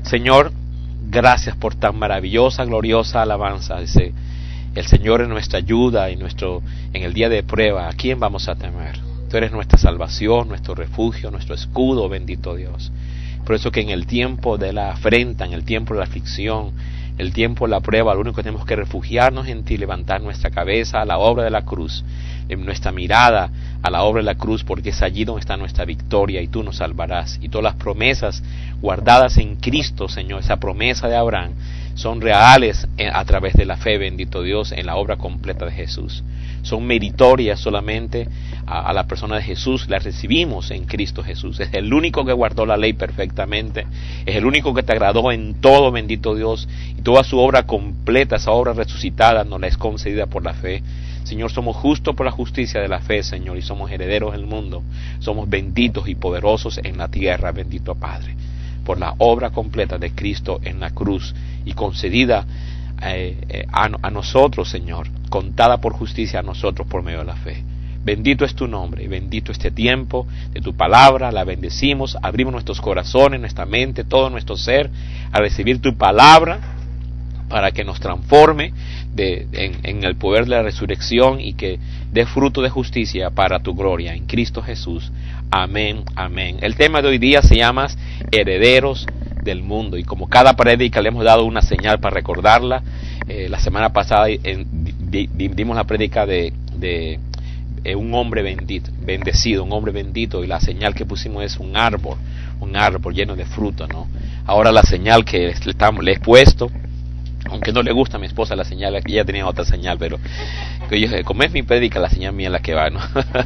Señor, gracias por tan maravillosa, gloriosa alabanza. Dice, el Señor es nuestra ayuda y en el día de prueba, ¿a quién vamos a temer? Tú eres nuestra salvación, nuestro refugio, nuestro escudo, bendito Dios. Por eso que en el tiempo de la afrenta, en el tiempo de la aflicción, el tiempo de la prueba, lo único que tenemos que refugiarnos en ti, levantar nuestra cabeza a la obra de la cruz, en nuestra mirada a la obra de la cruz, porque es allí donde está nuestra victoria y tú nos salvarás. Y todas las promesas guardadas en Cristo, Señor, esa promesa de Abraham, son reales a través de la fe, bendito Dios, en la obra completa de Jesús. Son meritorias solamente a la persona de Jesús, las recibimos en Cristo Jesús. Es el único que guardó la ley perfectamente, es el único que te agradó en todo, bendito Dios, y toda su obra completa, esa obra resucitada, nos la es concedida por la fe. Señor, somos justos por la justicia de la fe, Señor, y somos herederos del mundo. Somos benditos y poderosos en la tierra, bendito Padre, por la obra completa de Cristo en la cruz y concedida a nosotros, Señor, contada por justicia a nosotros por medio de la fe. Bendito es tu nombre y bendito este tiempo de tu palabra. La bendecimos, abrimos nuestros corazones, nuestra mente, todo nuestro ser a recibir tu palabra para que nos transforme en el poder de la resurrección y que dé fruto de justicia para tu gloria en Cristo Jesús. Amén, amén. El tema de hoy día se llama herederos del mundo, y como cada prédica le hemos dado una señal para recordarla. La semana pasada dimos la prédica de un hombre bendecido, un hombre bendito, y la señal que pusimos es un árbol lleno de fruto, ¿no? Ahora la señal que le he puesto, aunque no le gusta a mi esposa la señal, ella tenía otra señal, pero yo dije, como es mi prédica, la señal mía es la que va, ¿no?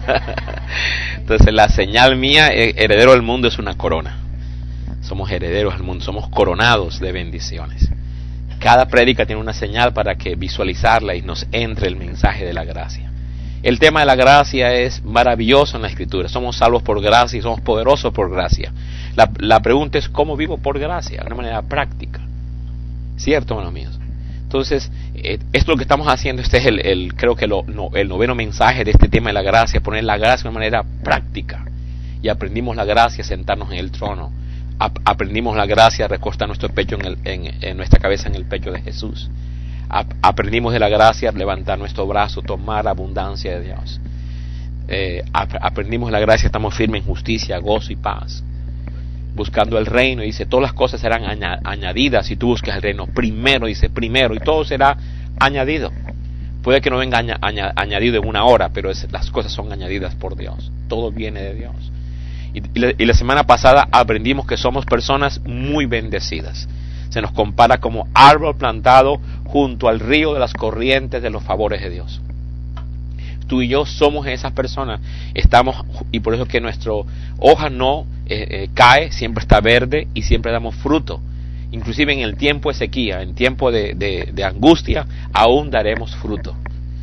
Entonces la señal mía, heredero del mundo, es una corona. Somos herederos del mundo, somos coronados de bendiciones. Cada prédica tiene una señal para que visualizarla y nos entre el mensaje de la gracia. El tema de la gracia es maravilloso en la Escritura. Somos salvos por gracia y somos poderosos por gracia. La pregunta es, ¿cómo vivo por gracia? De una manera práctica. ¿Cierto, hermanos míos? Entonces, esto lo que estamos haciendo, este es creo que el noveno mensaje de este tema de la gracia, poner la gracia de una manera práctica. Y aprendimos la gracia, sentarnos en el trono. Aprendimos la gracia, recostar nuestro pecho en nuestra cabeza en el pecho de Jesús. Aprendimos de la gracia, levantar nuestro brazo, tomar la abundancia de Dios. Aprendimos la gracia, estamos firmes en justicia, gozo y paz, buscando el reino. Y dice, todas las cosas serán añadidas si tú buscas el reino primero, dice, primero, y todo será añadido. Puede que no venga añadido en una hora, pero las cosas son añadidas por Dios. Todo viene de Dios. Y la semana pasada aprendimos que somos personas muy bendecidas. Se nos compara como árbol plantado junto al río de las corrientes de los favores de Dios. Tú y yo somos esas personas. Y por eso que nuestra hoja no cae, siempre está verde y siempre damos fruto. Inclusive en el tiempo de sequía, en tiempo de angustia, aún daremos fruto.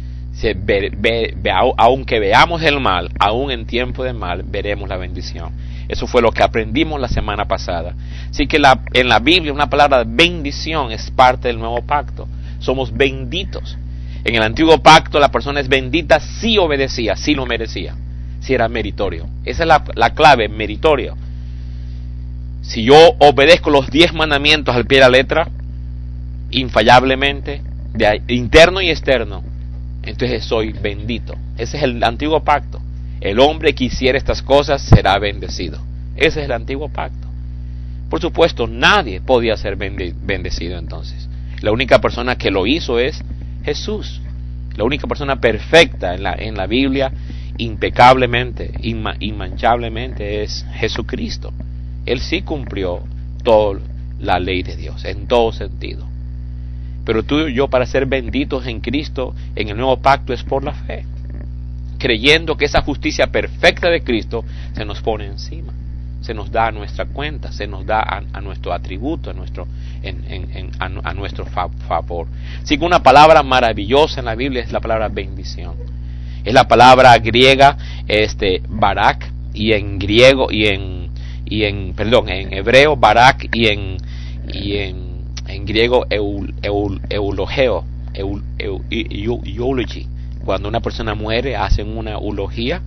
Aunque veamos el mal, aún en tiempo de mal, veremos la bendición. Eso fue lo que aprendimos la semana pasada. Así que en la Biblia una palabra bendición es parte del nuevo pacto. Somos benditos. En el antiguo pacto la persona es bendita si obedecía, si lo merecía, si era meritorio. Esa es la clave, meritorio. Si yo obedezco los 10 mandamientos al pie de la letra, infallablemente, interno y externo, entonces soy bendito. Ese es el antiguo pacto. El hombre que hiciera estas cosas será bendecido. Ese es el antiguo pacto. Por supuesto, nadie podía ser bendecido entonces. La única persona que lo hizo es Jesús. La única persona perfecta en la Biblia, impecablemente, inmanchablemente, es Jesucristo. Él sí cumplió toda la ley de Dios, en todo sentido. Pero tú y yo, para ser benditos en Cristo, en el nuevo pacto, es por la fe, creyendo que esa justicia perfecta de Cristo se nos pone encima, se nos da a nuestra cuenta, se nos da a nuestro atributo, a nuestro favor. Así que una palabra maravillosa en la Biblia es la palabra bendición. Es la palabra griega barak, y en griego en hebreo barak, y en griego eulogeo, eulogy. Cuando una persona muere, hacen una eulogía.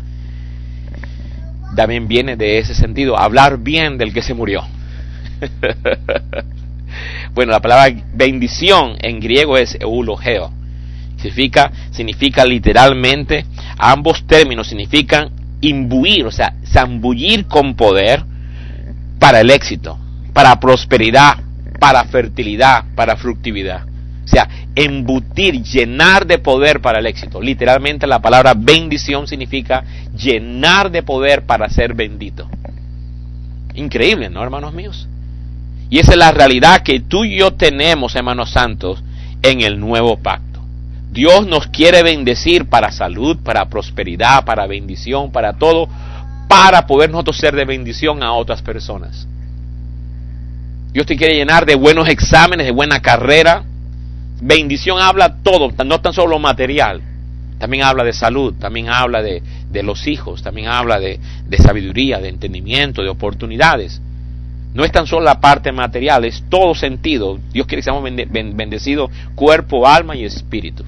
También viene de ese sentido, hablar bien del que se murió. Bueno, la palabra bendición en griego es eulogeo. Significa literalmente, ambos términos significan imbuir, o sea, zambullir con poder para el éxito, para prosperidad, para fertilidad, para fructividad. O sea, embutir, llenar de poder para el éxito. Literalmente la palabra bendición significa llenar de poder para ser bendito. Increíble, ¿no, hermanos míos? Y esa es la realidad que tú y yo tenemos, hermanos santos, en el nuevo pacto. Dios nos quiere bendecir para salud, para prosperidad, para bendición, para todo, para poder nosotros ser de bendición a otras personas. Dios te quiere llenar de buenos exámenes, de buena carrera. Bendición habla todo, no tan solo material. También habla de salud, también habla de los hijos, también habla de sabiduría, de entendimiento, de oportunidades. No es tan solo la parte material, es todo sentido. Dios quiere que seamos bendecidos cuerpo, alma y espíritu.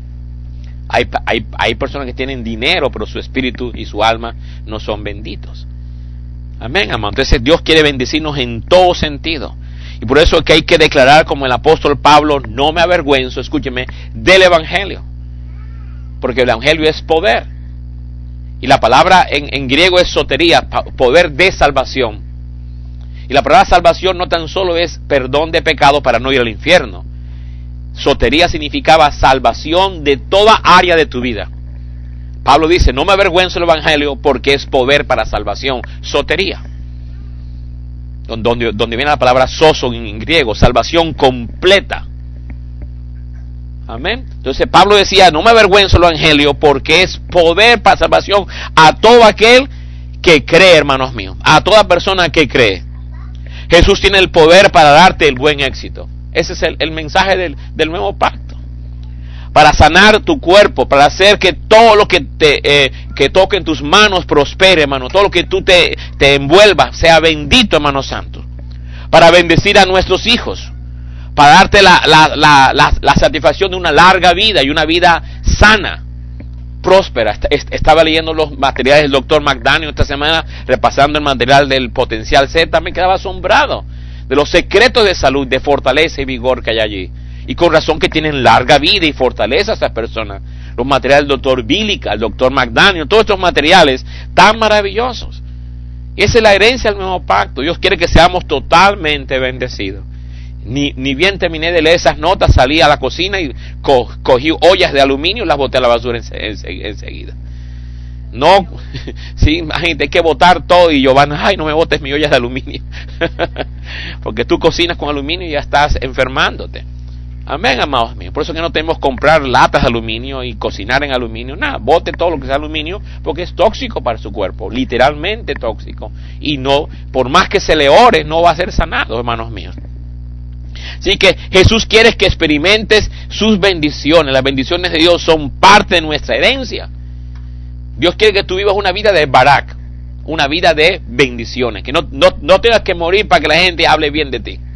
Hay personas que tienen dinero, pero su espíritu y su alma no son benditos. Amén, amado. Entonces Dios quiere bendecirnos en todo sentido. Y por eso es que hay que declarar como el apóstol Pablo, no me avergüenzo, escúcheme, del evangelio. Porque el evangelio es poder. Y la palabra en griego es sotería, poder de salvación. Y la palabra salvación no tan solo es perdón de pecado para no ir al infierno. Sotería significaba salvación de toda área de tu vida. Pablo dice, no me avergüenzo del evangelio porque es poder para salvación. Sotería. Donde viene la palabra soso en griego, salvación completa. Amén. Entonces Pablo decía, no me avergüenzo del evangelio porque es poder para salvación a todo aquel que cree, hermanos míos. A toda persona que cree. Jesús tiene el poder para darte el buen éxito. Ese es el mensaje del nuevo pacto. Para sanar tu cuerpo, para hacer que todo lo que que toque en tus manos prospere, hermano. Todo lo que tú te envuelvas sea bendito, hermano santo. Para bendecir a nuestros hijos. Para darte la satisfacción de una larga vida y una vida sana, próspera. Estaba leyendo los materiales del Dr. McDaniel esta semana, repasando el material del Potencial Z. Me quedaba asombrado de los secretos de salud, de fortaleza y vigor que hay allí. Y con razón que tienen larga vida y fortaleza estas personas. Los materiales del Dr. Bilica, el Dr. McDaniel, todos estos materiales tan maravillosos. Y esa es la herencia del nuevo pacto. Dios quiere que seamos totalmente bendecidos. Ni bien terminé de leer esas notas, salí a la cocina y cogí ollas de aluminio y las boté a la basura enseguida. No, sí, imagínate, hay que botar todo. Y Giovanna, ay, no me botes mis ollas de aluminio. Porque tú cocinas con aluminio y ya estás enfermándote. Amén, amados míos. Por eso que no tenemos que comprar latas de aluminio y cocinar en aluminio. Nada, bote todo lo que sea aluminio porque es tóxico para su cuerpo, literalmente tóxico. Y no, por más que se le ore, no va a ser sanado, hermanos míos. Así que Jesús quiere que experimentes sus bendiciones. Las bendiciones de Dios son parte de nuestra herencia. Dios quiere que tú vivas una vida de barak, una vida de bendiciones, que no tengas que morir para que la gente hable bien de ti.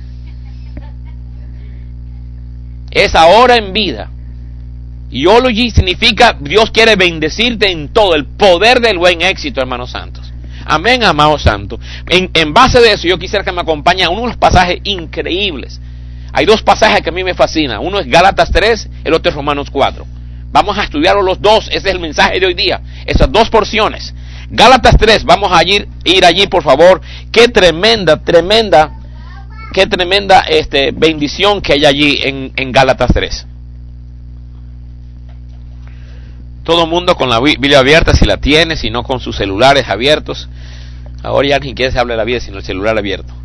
Es ahora en vida. Eulogy significa Dios quiere bendecirte en todo, el poder del buen éxito, hermanos santos. Amén, amados santos. En base de eso, yo quisiera que me acompañen a unos pasajes increíbles. Hay dos pasajes que a mí me fascinan. Uno es Gálatas 3, el otro es Romanos 4. Vamos a estudiarlos los dos. Ese es el mensaje de hoy día. Esas dos porciones. Gálatas 3, vamos a ir allí, por favor. Qué tremenda bendición que hay allí en Gálatas 3. Todo el mundo con la Biblia abierta, si la tiene, si no con sus celulares abiertos. Ahora ya ni quiere se habla de la vida, sino el celular abierto.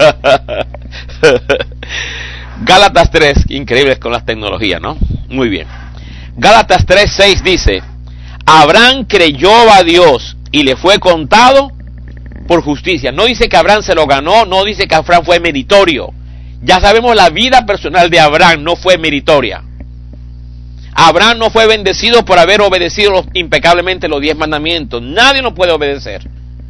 Gálatas 3, increíbles con las tecnologías, ¿no? Muy bien. Gálatas 3:6 dice, Abraham creyó a Dios y le fue contado por justicia. No dice que Abraham se lo ganó, no dice que Abraham fue meritorio. Ya sabemos la vida personal de Abraham no fue meritoria. Abraham no fue bendecido por haber obedecido impecablemente los 10 mandamientos. Nadie nos puede obedecer.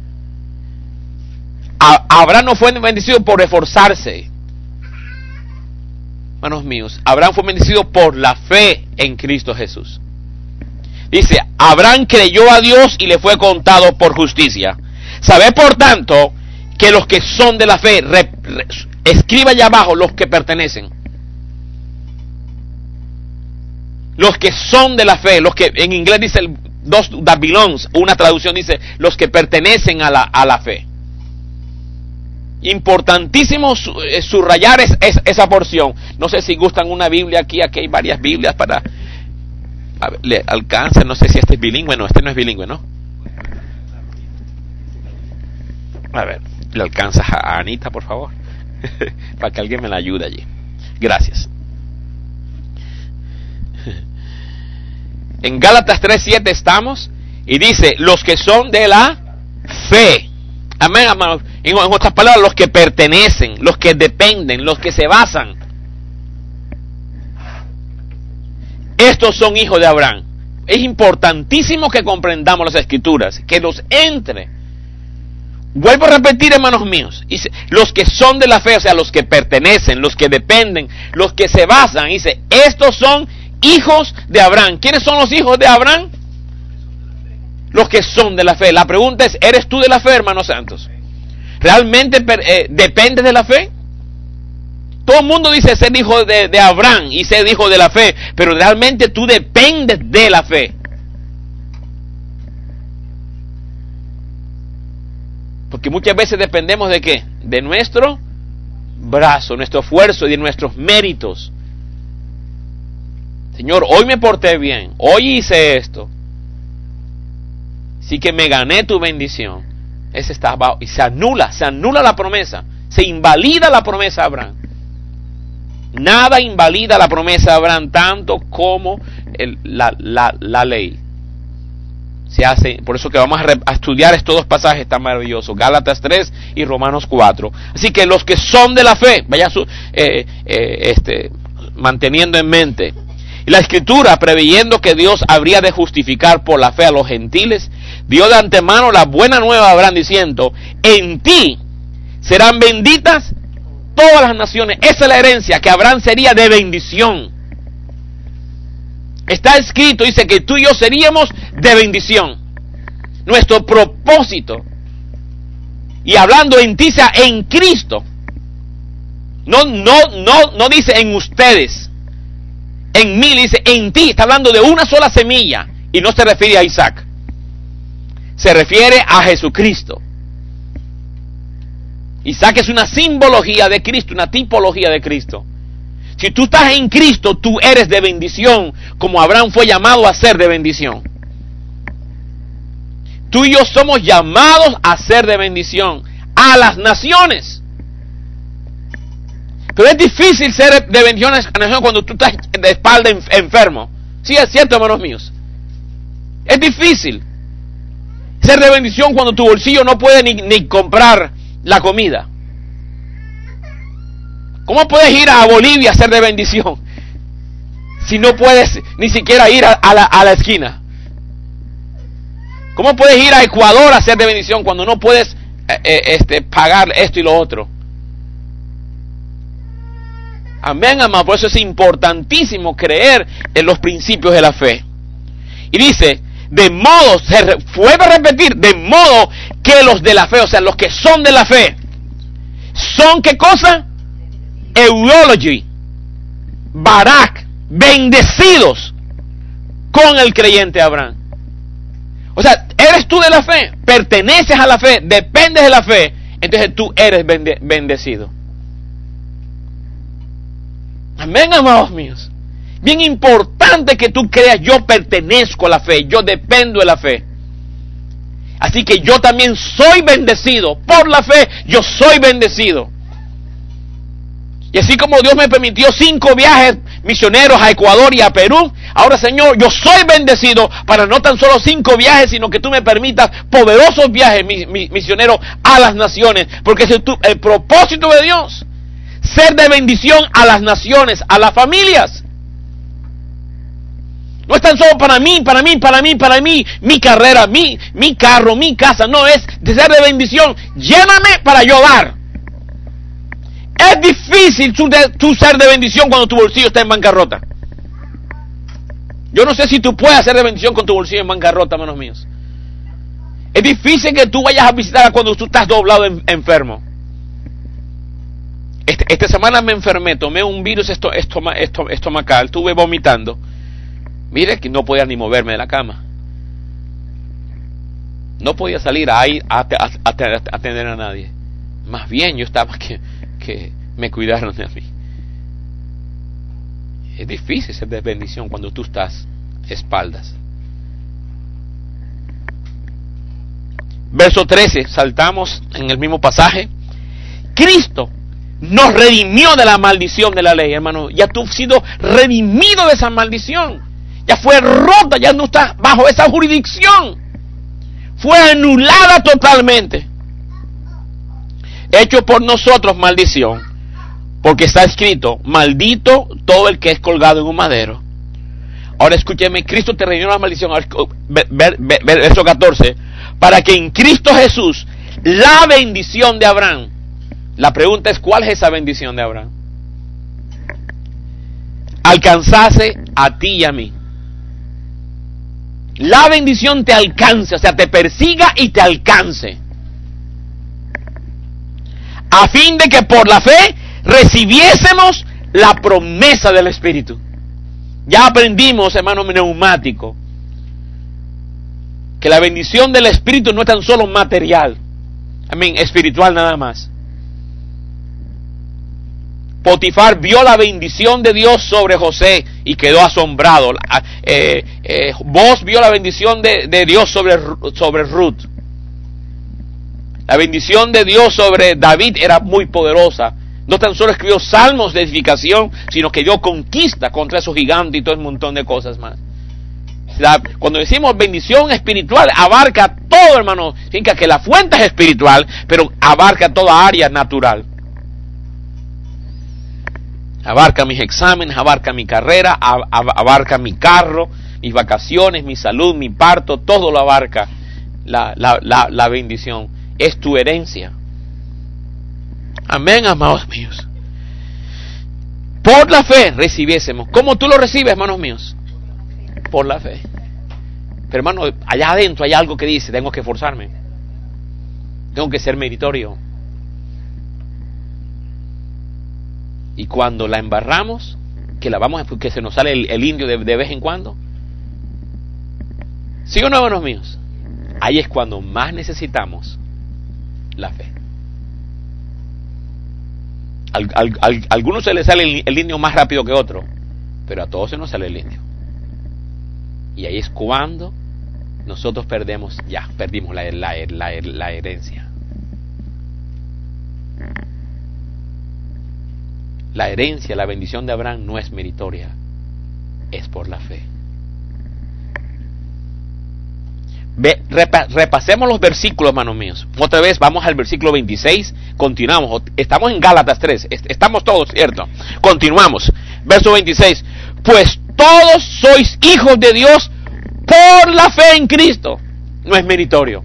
Abraham no fue bendecido por esforzarse. Hermanos míos, Abraham fue bendecido por la fe en Cristo Jesús. Dice, Abraham creyó a Dios y le fue contado por justicia. Sabed por tanto que los que son de la fe Escriba allá abajo los que pertenecen. Los que son de la fe, los que en inglés dice those that belongs, una traducción dice los que pertenecen a la fe. Importantísimo subrayar esa porción. No sé si gustan una Biblia aquí hay varias Biblias para... A ver, le alcanza, no sé si este es bilingüe, no, este no es bilingüe, ¿no? A ver, le alcanzas a Anita, por favor, para que alguien me la ayude allí. Gracias. En Gálatas 3:7 estamos, y dice, los que son de la fe. Amén, hermanos. En otras palabras, los que pertenecen, los que dependen, los que se basan. Estos son hijos de Abraham. Es importantísimo que comprendamos las Escrituras, que los entre. Vuelvo a repetir, hermanos míos, dice, los que son de la fe, o sea, los que pertenecen, los que dependen, los que se basan, dice, estos son hijos de Abraham. ¿Quiénes son los hijos de Abraham? Los que son de la fe. La pregunta es, ¿eres tú de la fe, hermanos santos? ¿Realmente dependes de la fe? Todo el mundo dice ser hijo de Abraham y ser hijo de la fe, pero realmente tú dependes de la fe. Porque muchas veces dependemos de ¿qué? De nuestro brazo, nuestro esfuerzo y de nuestros méritos. Señor, hoy me porté bien, hoy hice esto, sí que me gané tu bendición. Ese está abajo y se anula la promesa, se invalida la promesa de Abraham. Nada invalida la promesa de Abraham tanto como la ley. Se hace, por eso que vamos a estudiar estos dos pasajes tan maravillosos, Gálatas 3 y Romanos 4. Así que los que son de la fe, vaya manteniendo en mente. Y la Escritura, preveyendo que Dios habría de justificar por la fe a los gentiles, dio de antemano la buena nueva a Abraham diciendo, en ti serán benditas todas las naciones. Esa es la herencia, que Abraham sería de bendición. Está escrito, dice que tú y yo seríamos de bendición. Nuestro propósito. Y hablando en ti, sea en Cristo. No dice en ustedes. En mí, dice en ti. Está hablando de una sola semilla. Y no se refiere a Isaac. Se refiere a Jesucristo. Isaac es una simbología de Cristo, una tipología de Cristo. Si tú estás en Cristo, tú eres de bendición, como Abraham fue llamado a ser de bendición. Tú y yo somos llamados a ser de bendición a las naciones. Pero es difícil ser de bendición a las naciones cuando tú estás de espalda enfermo. Sí, es cierto, hermanos míos. Es difícil ser de bendición cuando tu bolsillo no puede ni comprar la comida. ¿Cómo puedes ir a Bolivia a ser de bendición si no puedes ni siquiera ir a la esquina? ¿Cómo puedes ir a Ecuador a ser de bendición cuando no puedes pagar esto y lo otro? Amén, amado. Por eso es importantísimo creer en los principios de la fe. Y dice, de modo, vuelve a repetir, de modo que los de la fe, o sea, los que son de la fe, son ¿qué cosa? Eulogy, Barak, bendecidos con el creyente Abraham. O sea, eres tú de la fe, perteneces a la fe, dependes de la fe, entonces tú eres bendecido. Amén, amados míos. Bien importante que tú creas, yo pertenezco a la fe, yo dependo de la fe. Así que yo también soy bendecido por la fe, yo soy bendecido. Y así como Dios me permitió 5 viajes misioneros a Ecuador y a Perú, ahora, Señor, yo soy bendecido para no tan solo 5 viajes, sino que tú me permitas poderosos viajes misioneros a las naciones, porque ese es el propósito de Dios, ser de bendición a las naciones, a las familias. No es tan solo para mí, mi carrera, mi carro, mi casa, no, es de ser de bendición. Lléname para yo dar. Es difícil tú ser de bendición cuando tu bolsillo está en bancarrota. Yo no sé si tú puedes ser de bendición con tu bolsillo en bancarrota, hermanos míos. Es difícil que tú vayas a visitar cuando tú estás doblado enfermo. Esta semana me enfermé, tomé un virus estomacal, estuve vomitando. Mire que no podía ni moverme de la cama. No podía salir a atender a nadie. Más bien yo estaba que me cuidaron de mí. Es difícil ser de bendición cuando tú estás espaldas. Verso 13, saltamos en el mismo pasaje. Cristo nos redimió de la maldición de la ley, hermano. Ya tú has sido redimido de esa maldición. Ya fue rota, ya no estás bajo esa jurisdicción. Fue anulada totalmente. Hecho por nosotros maldición, porque está escrito: maldito todo el que es colgado en un madero. Ahora escúcheme, Cristo te redimió de la maldición. Verso 14. Para que en Cristo Jesús la bendición de Abraham. La pregunta es: ¿cuál es esa bendición de Abraham? Alcanzase a ti y a mí. La bendición te alcance, o sea, te persiga y te alcance. A fin de que por la fe recibiésemos la promesa del Espíritu. Ya aprendimos, hermano neumático, que la bendición del Espíritu no es tan solo material, espiritual nada más. Potifar vio la bendición de Dios sobre José y quedó asombrado. Vos vio la bendición de Dios sobre Ruth. La bendición de Dios sobre David era muy poderosa. No tan solo escribió salmos de edificación, sino que dio conquista contra esos gigantes y todo un montón de cosas más. Cuando decimos bendición espiritual, abarca todo, hermano. Significa que la fuente es espiritual, pero abarca toda área natural. Abarca mis exámenes, abarca mi carrera, abarca mi carro, mis vacaciones, mi salud, mi parto, todo lo abarca la bendición. Es tu herencia. Amén, amados míos. Por la fe recibiésemos. ¿Cómo tú lo recibes, hermanos míos? Por la fe. Pero hermano, allá adentro hay algo que dice: tengo que esforzarme, tengo que ser meritorio. Y cuando la embarramos, que se nos sale el indio de vez en cuando, ¿sí o no, hermanos míos? Ahí es cuando más necesitamos la fe. Algunos se les sale el indio más rápido que otro, pero a todos se nos sale el indio. Y ahí es cuando nosotros perdimos la herencia. La herencia, la bendición de Abraham no es meritoria, es por la fe. Repasemos los versículos, hermanos míos. Otra vez vamos al versículo 26, continuamos. Estamos en Gálatas 3, estamos todos, ¿cierto? Continuamos. Verso 26. Pues todos sois hijos de Dios por la fe en Cristo. No es meritorio.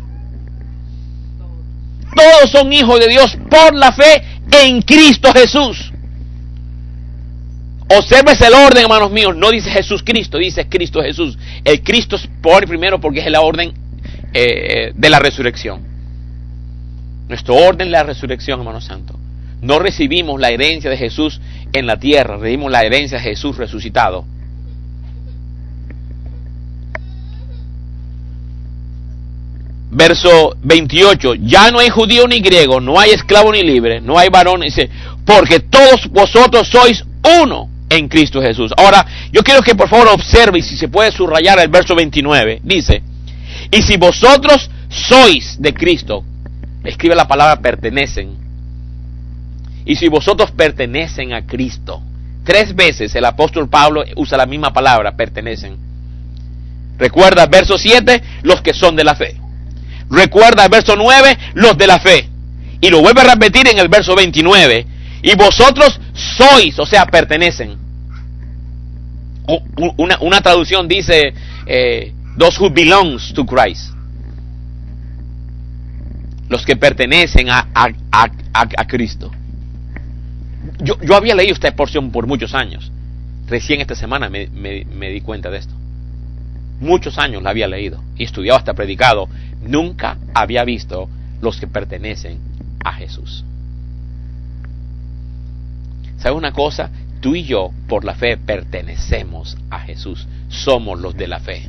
Todos son hijos de Dios por la fe en Cristo Jesús. Obsérvese el orden, hermanos míos. No dice Jesús Cristo, dice Cristo Jesús. El Cristo es por primero porque es la orden de la resurrección. Nuestro orden es la resurrección, hermano santo. No recibimos la herencia de Jesús en la tierra, recibimos la herencia de Jesús resucitado. Verso 28. Ya no hay judío ni griego, no hay esclavo ni libre, no hay varón, dice, porque todos vosotros sois uno en Cristo Jesús. Ahora, yo quiero que por favor observe, y si se puede subrayar el verso 29, dice: y si vosotros sois de Cristo, escribe la palabra pertenecen. Y si vosotros pertenecen a Cristo, 3 veces el apóstol Pablo usa la misma palabra, pertenecen. Recuerda, verso 7, los que son de la fe. Recuerda, el verso 9, los de la fe. Y lo vuelve a repetir en el verso 29. Y vosotros sois, o sea, pertenecen. Una traducción dice, those who belongs to Christ. Los que pertenecen a Cristo. Yo había leído esta porción por muchos años. Recién esta semana me di cuenta de esto. Muchos años la había leído y estudiado hasta predicado. Nunca había visto los que pertenecen a Jesús. ¿Sabes una cosa? Tú y yo, por la fe, pertenecemos a Jesús. Somos los de la fe.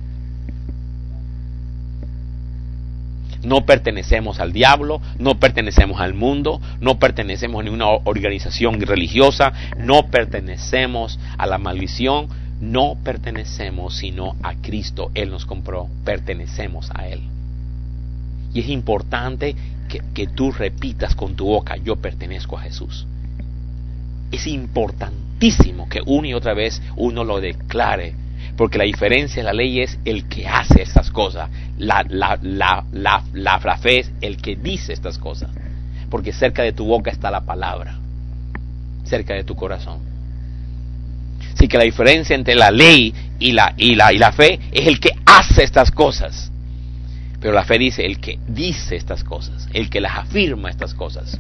No pertenecemos al diablo, no pertenecemos al mundo, no pertenecemos a ninguna organización religiosa, no pertenecemos a la maldición, no pertenecemos sino a Cristo. Él nos compró, pertenecemos a Él. Y es importante que tú repitas con tu boca: yo pertenezco a Jesús. Es importantísimo que una y otra vez uno lo declare, porque la diferencia de la ley es el que hace estas cosas. La fe es el que dice estas cosas, porque cerca de tu boca está la palabra, cerca de tu corazón. Así que la diferencia entre la ley y la fe es el que hace estas cosas, pero la fe dice el que dice estas cosas, el que las afirma estas cosas.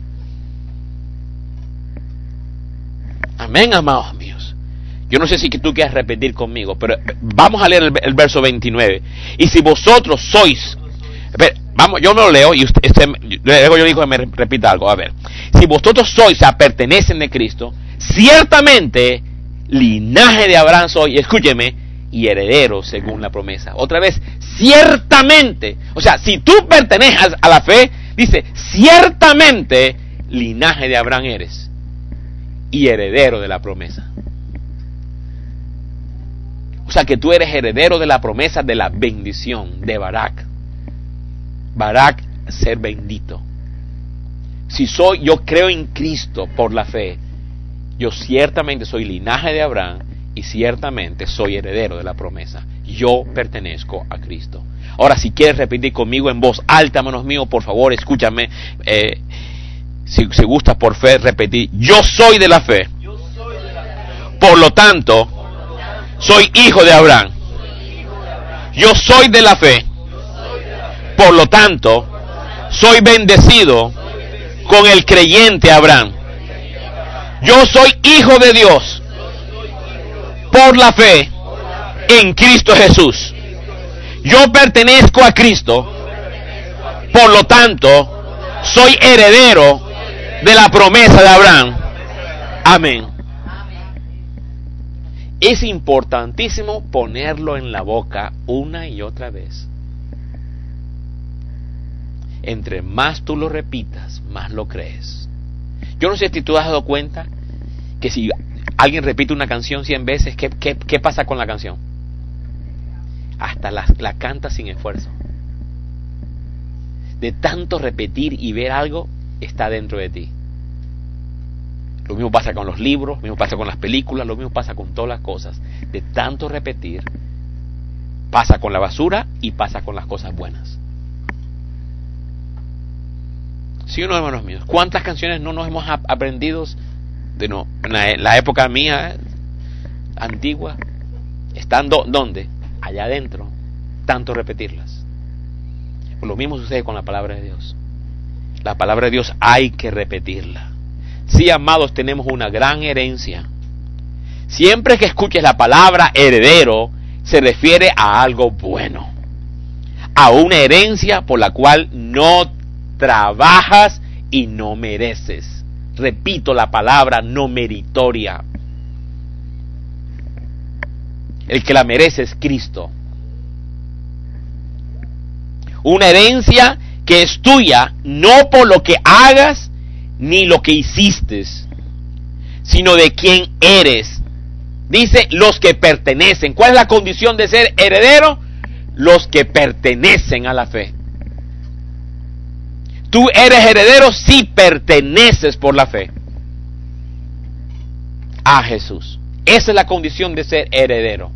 Amén, amados míos. Yo no sé si tú quieres repetir conmigo, pero vamos a leer el verso 29. Y si vosotros sois... Vamos, yo me lo leo y luego yo digo que me repita algo. A ver. Si vosotros sois, o sea, pertenecen de Cristo, ciertamente linaje de Abraham soy, escúcheme, y heredero según la promesa. Otra vez, ciertamente. O sea, si tú perteneces a la fe, dice, ciertamente linaje de Abraham eres y heredero de la promesa. O sea que tú eres heredero de la promesa de la bendición de Barak. Barak, ser bendito. Si yo creo en Cristo por la fe, yo ciertamente soy linaje de Abraham y ciertamente soy heredero de la promesa. Yo pertenezco a Cristo. Ahora, si quieres repetir conmigo en voz alta, hermanos míos, por favor, escúchame. Si gusta por fe, repetir: yo soy de la fe. Por lo tanto, soy hijo de Abraham. Yo soy de la fe. Por lo tanto, soy bendecido con el creyente Abraham. Yo soy hijo de Dios por la fe en Cristo Jesús. Yo pertenezco a Cristo. Por lo tanto, soy heredero de la promesa de Abraham. Amén. Es importantísimo ponerlo en la boca una y otra vez. Entre más tú lo repitas, más lo crees. Yo no sé si tú has dado cuenta que si alguien repite una canción 100 veces, ¿qué pasa con la canción? Hasta la canta sin esfuerzo. De tanto repetir y ver algo, está dentro de ti. Lo mismo pasa con los libros, lo mismo pasa con las películas, lo mismo pasa con todas las cosas. De tanto repetir, pasa con la basura y pasa con las cosas buenas. ¿Sí o no, hermanos míos? ¿Cuántas canciones no nos hemos aprendido en la época mía, antigua? Estando, ¿dónde? Allá adentro. Tanto repetirlas. Pues lo mismo sucede con la palabra de Dios. La palabra de Dios hay que repetirla. Sí, amados, tenemos una gran herencia. Siempre que escuches la palabra heredero, se refiere a algo bueno. A una herencia por la cual no trabajas y no mereces. Repito la palabra, no meritoria. El que la merece es Cristo. Una herencia que es tuya, no por lo que hagas ni lo que hiciste, sino de quién eres. Dice, los que pertenecen. ¿Cuál es la condición de ser heredero? Los que pertenecen a la fe. Tú eres heredero si perteneces por la fe a Jesús. Esa es la condición de ser heredero.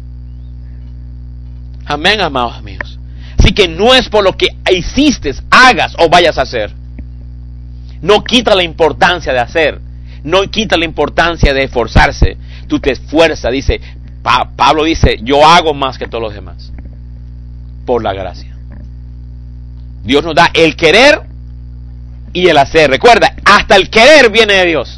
Amén, amados amigos. Así que no es por lo que hiciste, hagas o vayas a hacer. No quita la importancia de hacer. No quita la importancia de esforzarse. Tú te esfuerzas, dice, Pablo dice, yo hago más que todos los demás. Por la gracia. Dios nos da el querer y el hacer. Recuerda, hasta el querer viene de Dios.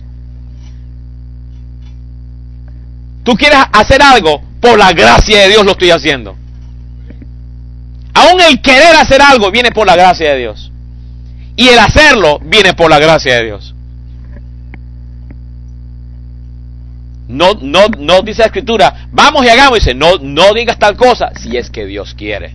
Tú quieres hacer algo, por la gracia de Dios lo estoy haciendo. Aún el querer hacer algo viene por la gracia de Dios. Y el hacerlo viene por la gracia de Dios. No dice la Escritura, vamos y hagamos. Dice, no digas tal cosa, si es que Dios quiere.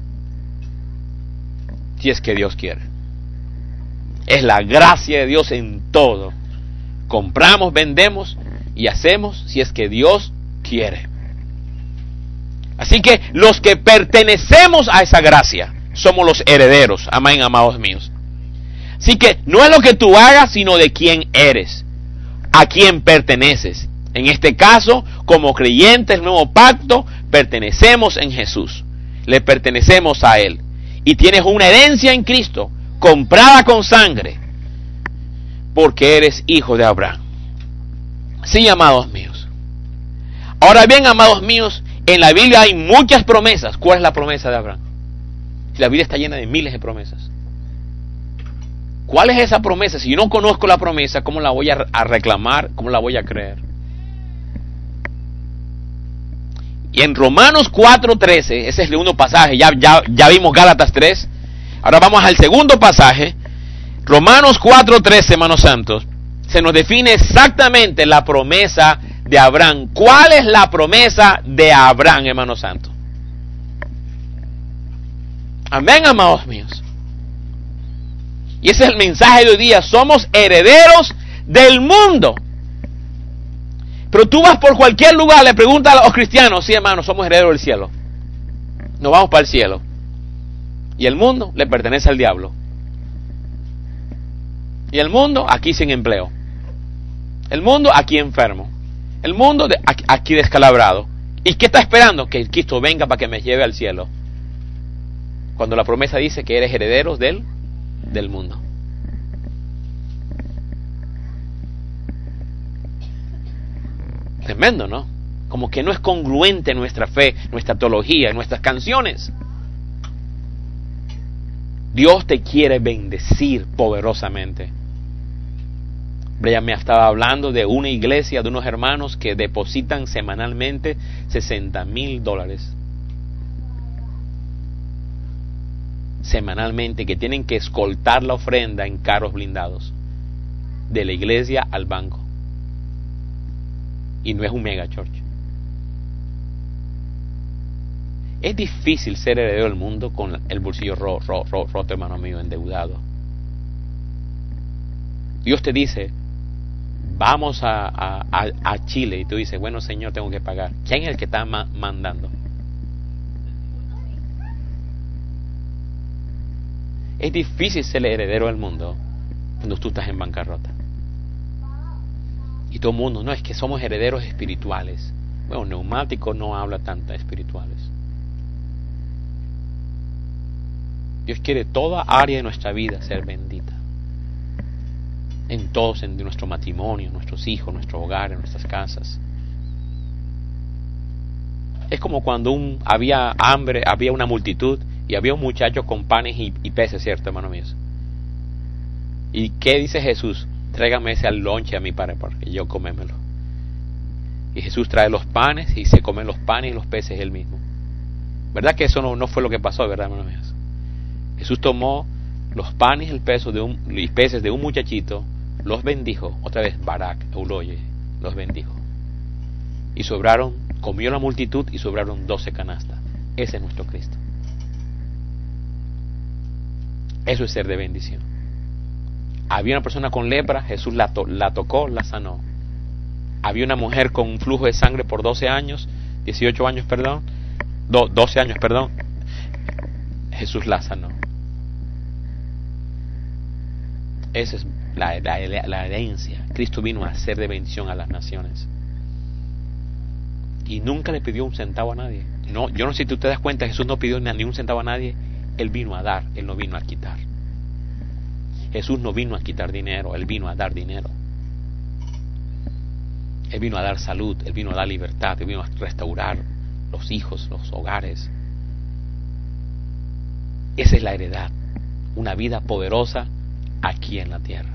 Si es que Dios quiere. Es la gracia de Dios en todo. Compramos, vendemos y hacemos si es que Dios quiere. Así que los que pertenecemos a esa gracia somos los herederos. Amén, amados míos. Así que no es lo que tú hagas, sino de quién eres, a quién perteneces. En este caso, como creyentes del nuevo pacto, pertenecemos en Jesús. Le pertenecemos a Él. Y tienes una herencia en Cristo, comprada con sangre, porque eres hijo de Abraham. Sí, amados míos. Ahora bien, amados míos, en la Biblia hay muchas promesas. ¿Cuál es la promesa de Abraham? La Biblia está llena de miles de promesas. ¿Cuál es esa promesa? Si yo no conozco la promesa, ¿cómo la voy a reclamar? ¿Cómo la voy a creer? Y en Romanos 4:13, ese es el segundo pasaje, ya vimos Gálatas 3. Ahora vamos al segundo pasaje. Romanos 4:13, hermanos santos, se nos define exactamente la promesa de Abraham. ¿Cuál es la promesa de Abraham, hermanos santos? Amén, amados míos. Y ese es el mensaje de hoy día. Somos herederos del mundo. Pero tú vas por cualquier lugar, le preguntas a los cristianos, sí, hermano, somos herederos del cielo. Nos vamos para el cielo. Y el mundo le pertenece al diablo. Y el mundo aquí sin empleo. El mundo aquí enfermo. El mundo aquí descalabrado. ¿Y qué está esperando? Que el Cristo venga para que me lleve al cielo. Cuando la promesa dice que eres herederos del mundo. Tremendo, ¿no? Como que no es congruente nuestra fe, nuestra teología, nuestras canciones. Dios te quiere bendecir poderosamente. Brian me estaba hablando de una iglesia, de unos hermanos que depositan semanalmente $60,000. Semanalmente, que tienen que escoltar la ofrenda en carros blindados. De la iglesia al banco. Y no es un mega church. Es difícil ser heredero del mundo con el bolsillo roto, hermano mío, endeudado. Dios te dice, vamos a Chile, y tú dices, bueno, Señor, tengo que pagar. ¿Quién es el que está mandando? Es difícil ser heredero del mundo cuando tú estás en bancarrota. Y todo el mundo, no, es que somos herederos espirituales. Bueno, Neumático no habla tanto de espirituales. Dios quiere toda área de nuestra vida ser bendita. En todos, en nuestro matrimonio, nuestros hijos, nuestro hogar, en nuestras casas. Es como cuando había hambre, había una multitud y había un muchacho con panes y peces, ¿cierto, hermano mío? ¿Y qué dice Jesús? Tráigame ese al lonche a mí para que yo comémelo. Y Jesús trae los panes y se comen los panes y los peces él mismo. ¿Verdad que eso no fue lo que pasó, verdad, hermano mío? Jesús tomó los panes y el peces de un muchachito, los bendijo, otra vez Barak, Euloye, los bendijo. Y sobraron, comió la multitud y sobraron 12 canastas. Ese es nuestro Cristo. Eso es ser de bendición. Había una persona con lepra, Jesús la tocó, la sanó. Había una mujer con un flujo de sangre por 12 años, 18 años, perdón, 12 años, perdón. Jesús la sanó. Esa es la herencia. Cristo vino a ser de bendición a las naciones. Y nunca le pidió un centavo a nadie. No, yo no sé si tú te das cuenta, Jesús no pidió ni un centavo a nadie. Él vino a dar, Él no vino a quitar. Jesús no vino a quitar dinero, Él vino a dar dinero. Él vino a dar salud, Él vino a dar libertad, Él vino a restaurar los hijos, los hogares. Esa es la heredad, una vida poderosa aquí en la tierra.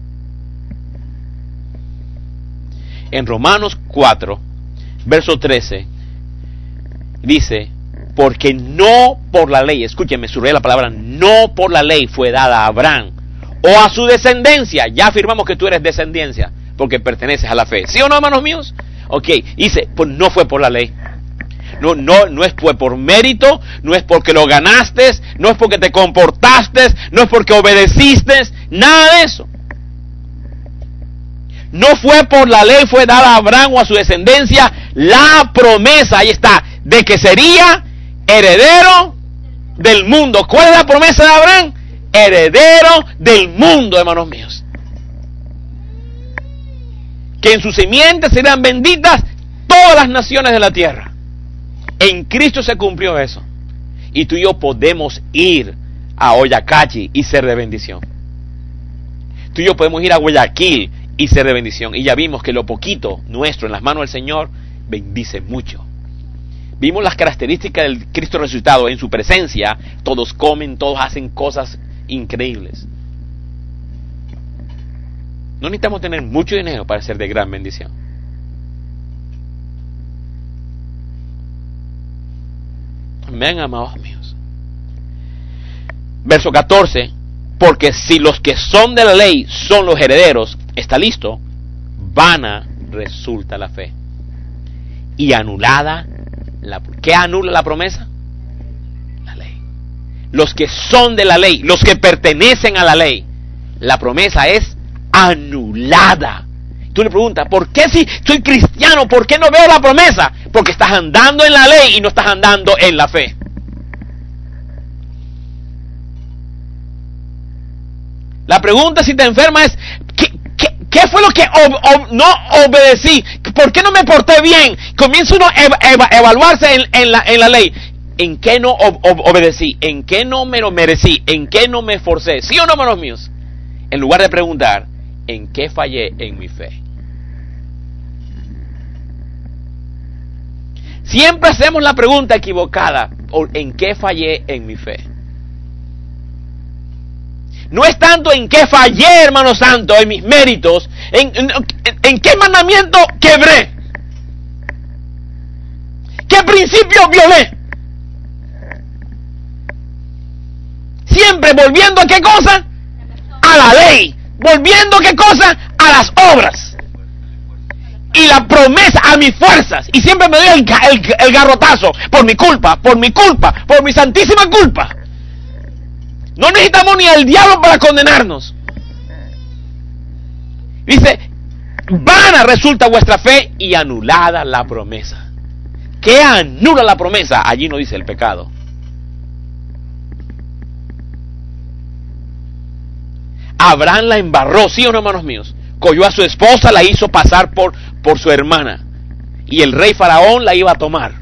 En Romanos 4, verso 13, dice, porque no por la ley, escúchenme, subrayé la palabra, no por la ley fue dada a Abraham o a su descendencia. Ya afirmamos que tú eres descendencia porque perteneces a la fe. ¿Sí o no, hermanos míos? Ok, dice, pues no fue por la ley. No fue por mérito, no es porque lo ganaste, no es porque te comportaste, no es porque obedeciste, nada de eso. No fue por la ley, fue dada a Abraham o a su descendencia la promesa, ahí está, de que sería heredero del mundo. ¿Cuál es la promesa de Abraham? Heredero del mundo, hermanos míos. Que en sus simientes serán benditas todas las naciones de la tierra. En Cristo se cumplió eso. Y tú y yo podemos ir a Oyacachi y ser de bendición. Tú y yo podemos ir a Guayaquil y ser de bendición. Y ya vimos que lo poquito nuestro en las manos del Señor bendice mucho. Vimos las características del Cristo resucitado. En su presencia todos comen, todos hacen cosas increíbles. No necesitamos tener mucho dinero para ser de gran bendición. Amén, amados míos. Verso 14. Porque si los que son de la ley son los herederos, está listo, vana resulta la fe. Y anulada ¿qué anula la promesa? La ley. Los que son de la ley, los que pertenecen a la ley, la promesa es anulada. Tú le preguntas, ¿por qué si soy cristiano, por qué no veo la promesa? Porque estás andando en la ley y no estás andando en la fe. La pregunta si te enfermas es, ¿qué fue lo que no obedecí? ¿Por qué no me porté bien? Comienza uno a evaluarse en la ley. ¿En qué no obedecí? ¿En qué no me lo merecí? ¿En qué no me esforcé? ¿Sí o no, hermanos míos? En lugar de preguntar, ¿en qué fallé en mi fe? Siempre hacemos la pregunta equivocada, ¿en qué fallé en mi fe? No es tanto en qué fallé, hermano santo, en mis méritos, en qué mandamiento quebré, qué principio violé. Siempre volviendo a qué cosa? A la ley. Volviendo a qué cosa? A las obras. Y la promesa a mis fuerzas. Y siempre me doy el garrotazo. Por mi culpa, por mi santísima culpa. No necesitamos ni al diablo para condenarnos. Dice, vana resulta vuestra fe y anulada la promesa. ¿Qué anula la promesa? Allí no dice el pecado. Abraham la embarró, ¿sí o no, hermanos míos? Cogió a su esposa, la hizo pasar por su hermana. Y el rey Faraón la iba a tomar.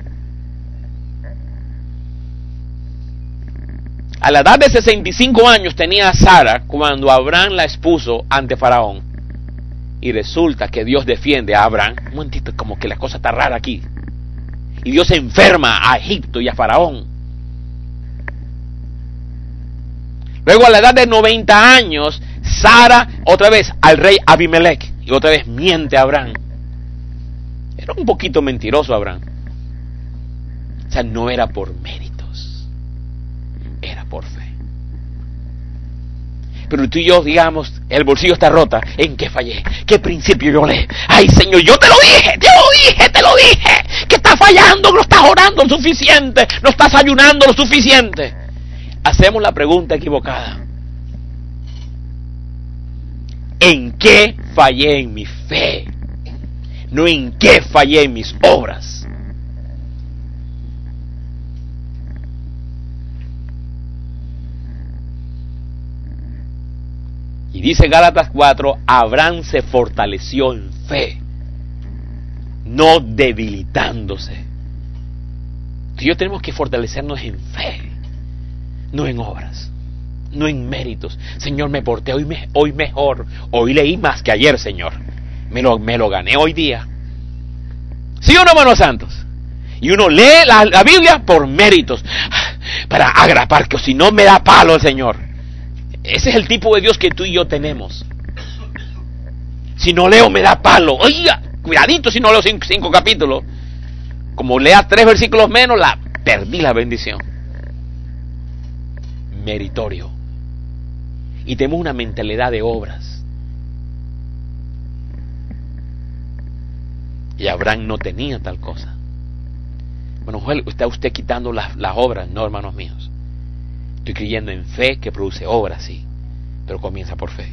A la edad de 65 años tenía a Sara cuando Abraham la expuso ante Faraón. Y resulta que Dios defiende a Abraham. Un momentito, como que la cosa está rara aquí. Y Dios enferma a Egipto y a Faraón. Luego a la edad de 90 años, Sara otra vez al rey Abimelech. Y otra vez miente a Abraham. Era un poquito mentiroso Abraham. O sea, no era por méritos. Era por fe. Pero tú y yo, digamos, el bolsillo está rota. ¿En qué fallé? ¿Qué principio violé? Ay, Señor, yo te lo dije. Que estás fallando, no estás orando lo suficiente. No estás ayunando lo suficiente. Hacemos la pregunta equivocada. ¿En qué fallé en mi fe? No en qué fallé en mis obras. Y dice Gálatas 4, Abraham se fortaleció en fe, no debilitándose. Tú y yo tenemos que fortalecernos en fe, no en obras, no en méritos. Señor, me porté hoy mejor, hoy leí más que ayer, Señor. Me lo gané hoy día. ¿Sí o no, hermanos santos? Y uno lee la Biblia por méritos, para agrapar, que si no me da palo el Señor. Ese es el tipo de Dios que tú y yo tenemos. Si no leo me da palo. Oiga, cuidadito si no leo 5 capítulos. Como lea 3 versículos menos, perdí la bendición. Meritorio. Y tenemos una mentalidad de obras. Y Abraham no tenía tal cosa. Bueno, está usted quitando las obras. No, hermanos míos. Estoy creyendo en fe que produce obras, sí, pero comienza por fe.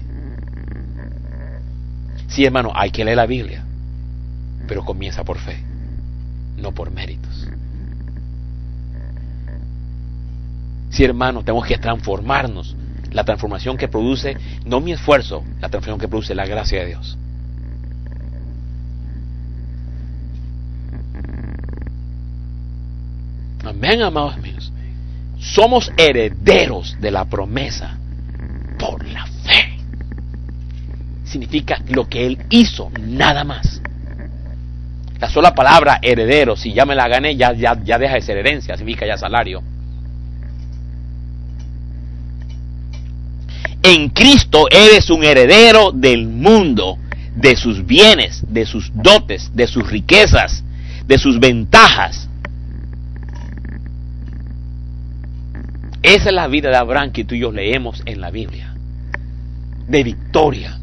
Sí, hermano, hay que leer la Biblia, pero comienza por fe, no por méritos. Sí, hermano, tenemos que transformarnos. La transformación que produce, no mi esfuerzo, la transformación que produce la gracia de Dios. Amén, amados míos. Somos herederos de la promesa por la fe. Significa lo que Él hizo, nada más. La sola palabra heredero, si ya me la gané, ya deja de ser herencia, significa ya salario. En Cristo eres un heredero del mundo, de sus bienes, de sus dotes, de sus riquezas, de sus ventajas. Esa es la vida de Abraham que tú y yo leemos en la Biblia. De victoria.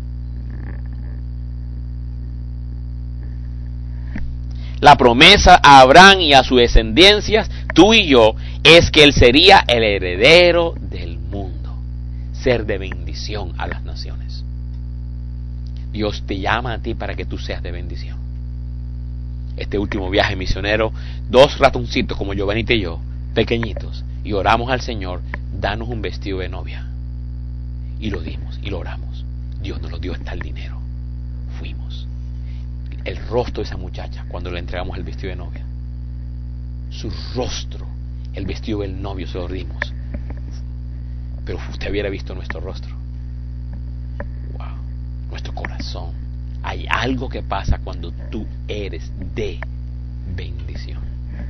La promesa a Abraham y a sus descendencias, tú y yo, es que él sería el heredero del mundo. Ser de bendición a las naciones. Dios te llama a ti para que tú seas de bendición. Este último viaje misionero, 2 ratoncitos como Giovanita y yo, pequeñitos, y oramos al Señor, danos un vestido de novia. Y lo dimos, y lo oramos. Dios nos lo dio hasta el dinero. Fuimos. El rostro de esa muchacha, cuando le entregamos el vestido de novia. Su rostro, el vestido del novio se lo dimos. Pero usted hubiera visto nuestro rostro. Wow. Nuestro corazón. Hay algo que pasa cuando tú eres de bendición.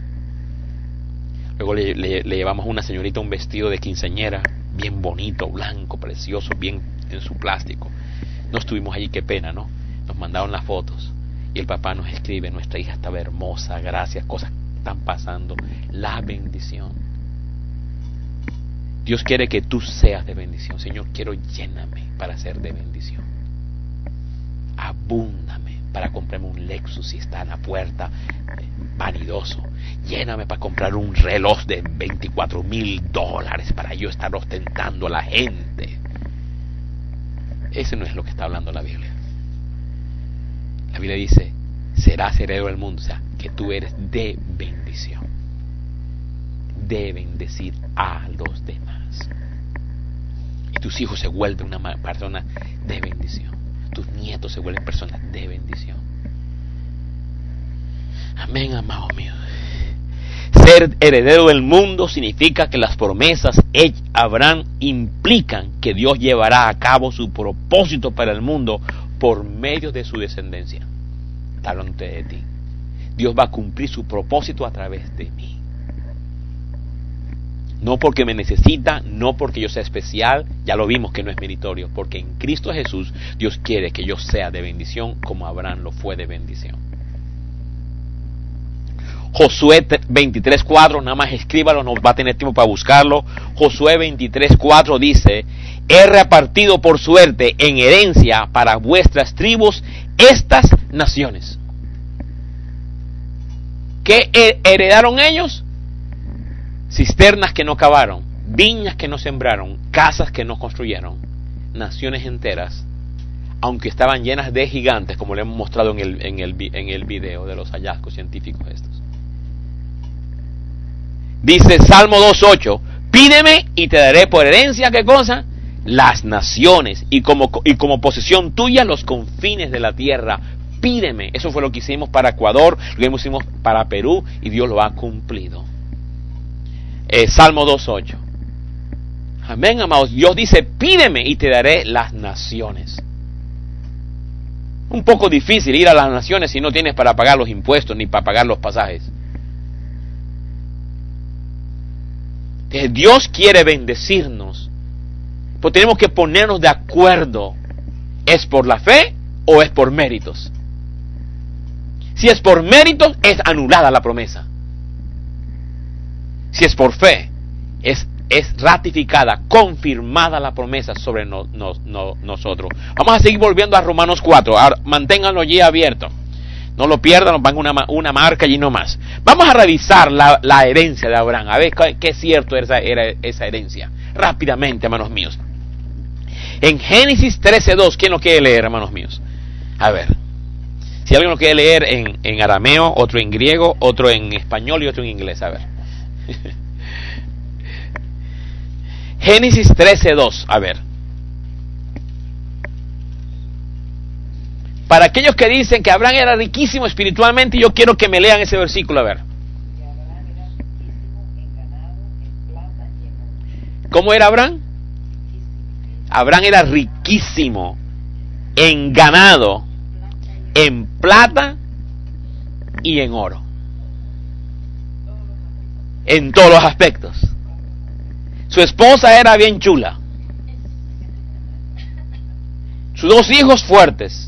Luego le llevamos a una señorita un vestido de quinceañera, bien bonito, blanco, precioso, bien en su plástico. No estuvimos allí, qué pena, ¿no? Nos mandaron las fotos y el papá nos escribe, nuestra hija estaba hermosa, gracias, cosas están pasando. La bendición. Dios quiere que tú seas de bendición. Señor, quiero lléname para ser de bendición. Abúndame para comprarme un Lexus si está en la puerta, vanidoso. Lléname para comprar un reloj de $24,000 para yo estar ostentando a la gente. Ese no es lo que está hablando la Biblia. La Biblia dice, serás heredero del mundo, o sea, que tú eres de bendición. De bendecir a los demás. Y tus hijos se vuelven una persona de bendición. Tus nietos se vuelven personas de bendición. Amén, amados míos. Ser heredero del mundo significa que las promesas de Abraham implican que Dios llevará a cabo su propósito para el mundo por medio de su descendencia. Está hablando de ti. Dios va a cumplir su propósito a través de mí. No porque me necesita, no porque yo sea especial, ya lo vimos que no es meritorio, porque en Cristo Jesús Dios quiere que yo sea de bendición como Abraham lo fue de bendición. Josué 23:4, nada más escríbalo, no va a tener tiempo para buscarlo. Josué 23:4 dice, he repartido por suerte en herencia para vuestras tribus estas naciones. ¿Qué heredaron ellos? Cisternas que no cavaron, viñas que no sembraron, casas que no construyeron, naciones enteras, aunque estaban llenas de gigantes, como le hemos mostrado en el video de los hallazgos científicos estos. Dice Salmo 2:8, pídeme y te daré por herencia, ¿qué cosa? Las naciones, y como posesión tuya los confines de la tierra. Pídeme. Eso fue lo que hicimos para Ecuador, lo que hicimos para Perú, y Dios lo ha cumplido. Salmo 2:8. Amén, amados. Dios dice, pídeme y te daré las naciones. Un poco difícil ir a las naciones si no tienes para pagar los impuestos ni para pagar los pasajes. Dios quiere bendecirnos, pero tenemos que ponernos de acuerdo. ¿Es por la fe o es por méritos? Si es por méritos, es anulada la promesa. Si es por fe, es ratificada, confirmada la promesa sobre nosotros. Vamos a seguir volviendo a Romanos 4. Ahora, manténganlo allí abierto. No lo pierdan, nos van una marca allí nomás. Vamos a revisar la herencia de Abraham, a ver qué cierto era esa herencia. Rápidamente, hermanos míos. En Génesis 13:2, ¿quién lo quiere leer, hermanos míos? A ver. Si alguien lo quiere leer en arameo, otro en griego, otro en español y otro en inglés, a ver. Génesis 13:2, a ver. Para aquellos que dicen que Abraham era riquísimo espiritualmente, yo quiero que me lean ese versículo, a ver. ¿Cómo era Abraham? Abraham era riquísimo en ganado, en plata y en oro. En todos los aspectos. Su esposa era bien chula. Sus 2 hijos fuertes.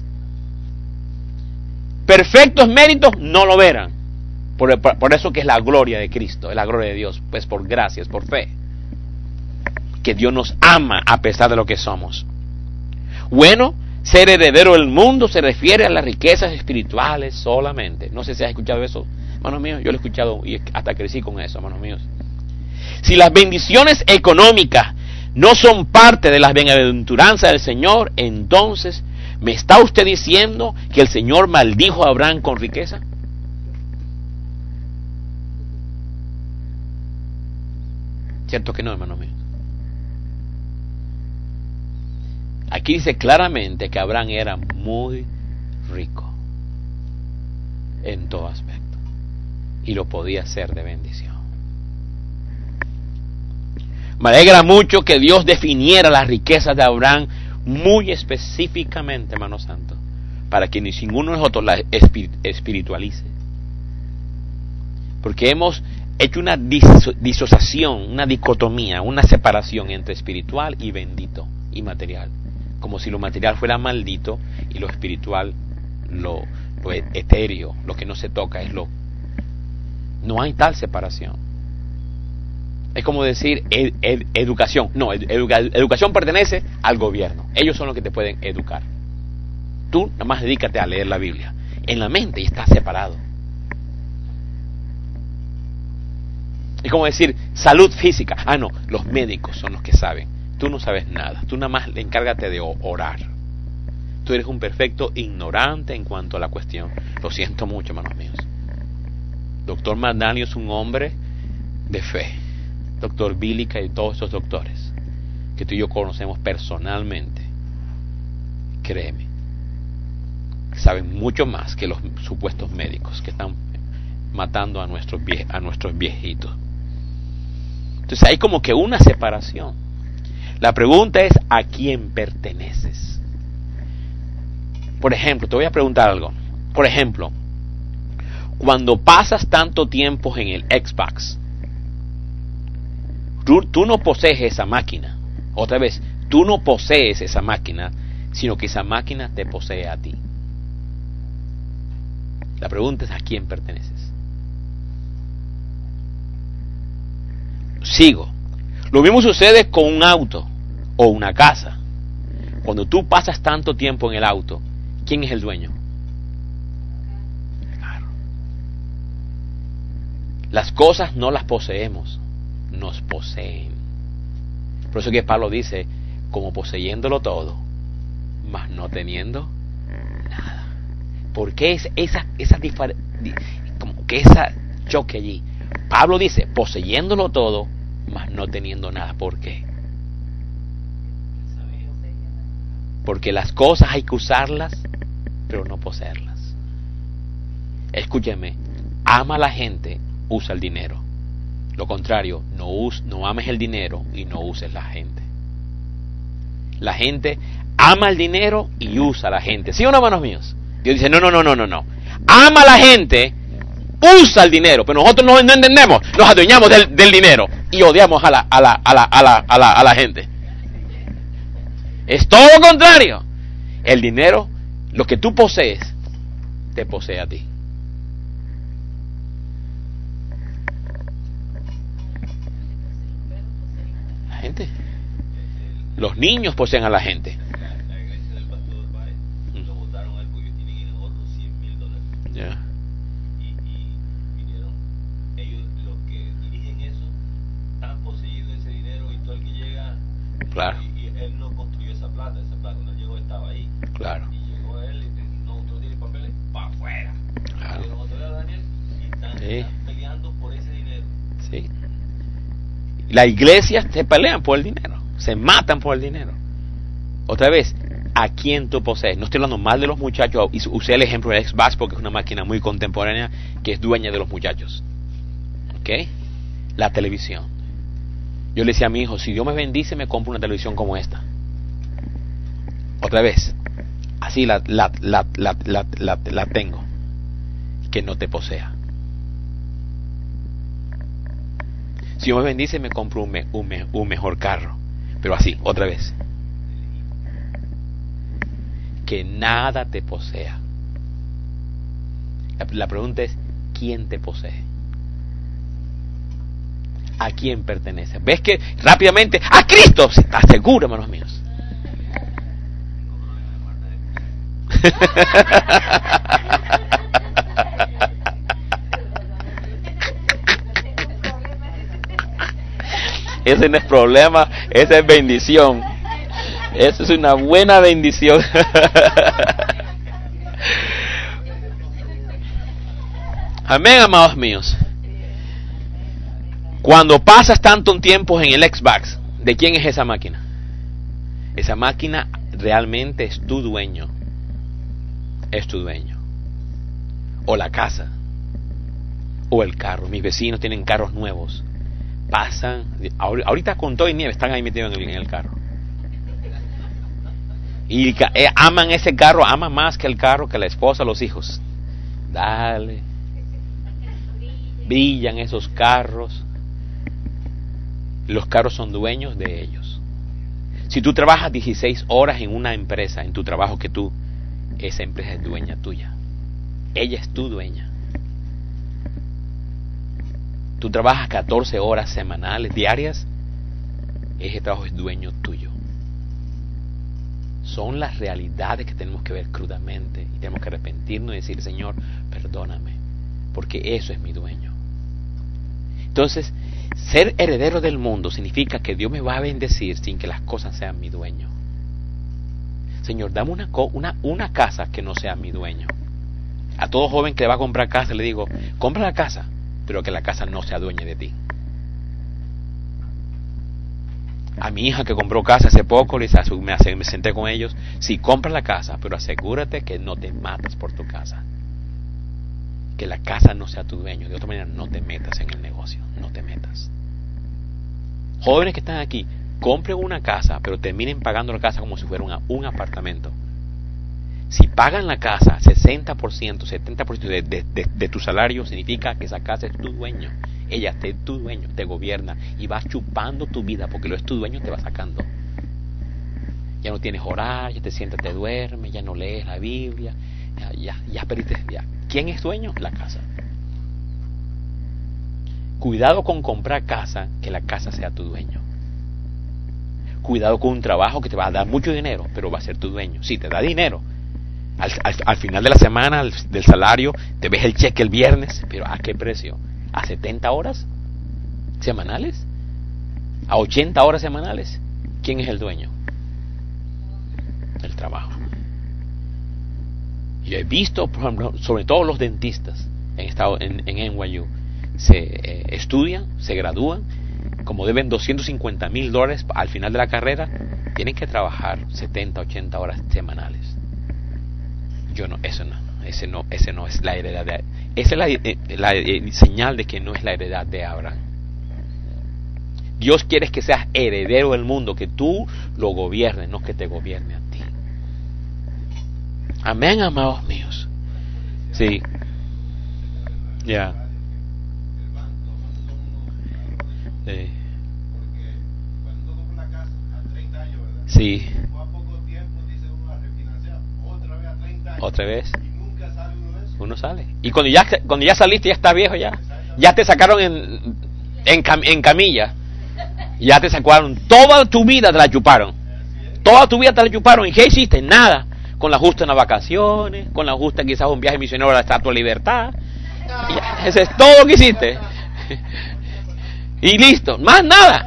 Perfectos méritos no lo verán. Por eso que es la gloria de Cristo, es la gloria de Dios, pues por gracia, es por fe. Que Dios nos ama a pesar de lo que somos. Bueno, ser heredero del mundo se refiere a las riquezas espirituales solamente. No sé si has escuchado eso, hermanos míos. Yo lo he escuchado y hasta crecí con eso, hermanos míos. Si las bendiciones económicas no son parte de las bienaventuranzas del Señor, entonces, ¿me está usted diciendo que el Señor maldijo a Abraham con riqueza? Cierto que no, hermanos míos. Aquí dice claramente que Abraham era muy rico en todo aspecto y lo podía hacer de bendición. Me alegra mucho que Dios definiera las riquezas de Abraham muy específicamente, hermano santo, para que ninguno de nosotros las espiritualice. Porque hemos hecho una disociación, una dicotomía, una separación entre espiritual y bendito y material. Como si lo material fuera maldito y lo espiritual, lo etéreo, lo que no se toca es lo... No hay tal separación. Es como decir educación. No, educación pertenece al gobierno. Ellos son los que te pueden educar. Tú nada más dedícate a leer la Biblia. En la mente y está separado. Es como decir salud física. Ah, no, los médicos son los que saben. Tú no sabes nada. Tú nada más encárgate de orar. Tú eres un perfecto ignorante en cuanto a la cuestión. Lo siento mucho, hermanos míos. Doctor Magdalio es un hombre de fe. Doctor Bílica y todos esos doctores que tú y yo conocemos personalmente, créeme, saben mucho más que los supuestos médicos que están matando a nuestros viejitos. Entonces hay como que una separación. La pregunta es: ¿a quién perteneces? Por ejemplo, te voy a preguntar algo. Por ejemplo, cuando pasas tanto tiempo en el Xbox, tú no posees esa máquina. Otra vez, tú no posees esa máquina, sino que esa máquina te posee a ti. La pregunta es: ¿a quién perteneces? Sigo. Lo mismo sucede con un auto o una casa. Cuando tú pasas tanto tiempo en el auto, ¿quién es el dueño? Claro. Las cosas no las poseemos, nos poseen. Por eso que Pablo dice, como poseyéndolo todo, mas no teniendo nada. ¿Por qué es como que esa choque allí? Pablo dice, poseyéndolo todo, mas no teniendo nada. ¿Por qué? Porque las cosas hay que usarlas, pero no poseerlas. Escúcheme, ama a la gente, usa el dinero. Lo contrario, no ames el dinero y no uses la gente. La gente ama el dinero y usa a la gente. ¿Sí o no, hermanos míos? Dios dice, no. Ama a la gente, usa el dinero, pero nosotros no entendemos, nos adueñamos del dinero y odiamos a la gente. Es todo lo contrario. El dinero, lo que tú posees, te posee a ti. La gente. Los niños poseen a la gente. La iglesia del pastor Báez lo votaron a él porque tienen otros $100,000. Yeah. Y vinieron ellos, los que dirigen eso, están poseídos de ese dinero, y todo el que llega, Claro. y él no construyó esa plata cuando él llegó estaba ahí. Claro. Y llegó él y dice, no, usted no tiene papeles, para afuera. Claro. Y otra vez a Daniel, y están peleando por ese dinero. Sí. Las iglesias se pelean por el dinero, se matan por el dinero. Otra vez, ¿a quién tú posees? No estoy hablando mal de los muchachos. Usé el ejemplo de Xbox porque es una máquina muy contemporánea que es dueña de los muchachos. ¿Ok? La televisión. Yo le decía a mi hijo, si Dios me bendice, me compro una televisión como esta. Otra vez, así la tengo. Que no te posea. Si Dios me bendice, me compro un mejor carro. Pero así, otra vez. Que nada te posea. La pregunta es, ¿quién te posee? ¿A quién pertenece? ¿Ves que rápidamente, a Cristo? ¿Estás seguro, hermanos míos? Ese no es problema, esa es bendición. Esa es una buena bendición. Amén, amados míos. Cuando pasas tanto tiempo en el Xbox, ¿de quién es esa máquina? Esa máquina realmente es tu dueño. Es tu dueño. O la casa. O el carro. Mis vecinos tienen carros nuevos. Pasan, ahorita con todo y nieve están ahí metidos en el carro. Y aman ese carro, aman más que el carro, que la esposa, los hijos. Dale. Brillan esos carros. Los carros son dueños de ellos. Si tú trabajas 16 horas en una empresa, en tu trabajo esa empresa es dueña tuya. Ella es tu dueña. Tú trabajas 14 horas semanales, diarias, ese trabajo es dueño tuyo. Son las realidades que tenemos que ver crudamente y tenemos que arrepentirnos y decir, Señor, perdóname, porque eso es mi dueño. Entonces, ser heredero del mundo significa que Dios me va a bendecir sin que las cosas sean mi dueño. Señor, dame una casa que no sea mi dueño. A todo joven que va a comprar casa le digo, compra la casa, pero que la casa no sea dueña de ti. A mi hija que compró casa hace poco, me senté con ellos, sí, compra la casa, pero asegúrate que no te matas por tu casa. Que la casa no sea tu dueño. De otra manera, no te metas en el negocio, no te metas. Jóvenes que están aquí, compren una casa, pero terminen pagando la casa como si fuera un apartamento. Si pagan la casa 60%, 70% de tu salario, significa que esa casa es tu dueño. Ella es tu dueño, te gobierna y va chupando tu vida porque lo es tu dueño, te va sacando. Ya no tienes orar, ya te sientas, te duermes, ya no lees la Biblia, ya perdiste. Ya. ¿Quién es dueño? La casa. Cuidado con comprar casa, que la casa sea tu dueño. Cuidado con un trabajo que te va a dar mucho dinero, pero va a ser tu dueño. Sí, te da dinero. Al final de la semana, del salario, te ves el cheque el viernes, pero ¿a qué precio? ¿A 70 horas semanales? ¿A 80 horas semanales? ¿Quién es el dueño? El trabajo. Yo he visto, por ejemplo, sobre todo los dentistas en NYU, se estudian, se gradúan, como deben $250,000 al final de la carrera, tienen que trabajar 70, 80 horas semanales. Ese no es la heredad de, esa es la señal de que no es la heredad de Abraham. Dios quiere que seas heredero del mundo, que tú lo gobiernes, no que te gobierne a ti. Amén, amados míos. Sí. Ya. Sí. Otra vez. Uno sale. Y cuando ya saliste, ya estás viejo, ya te sacaron en camilla. Ya te sacaron. Toda tu vida te la chuparon. Toda tu vida te la chuparon. ¿Y qué hiciste? Nada. con la justa unas vacaciones, con la justa quizás un viaje misionero a la Estatua de Libertad. Y ese es todo lo que hiciste. Y listo, más nada.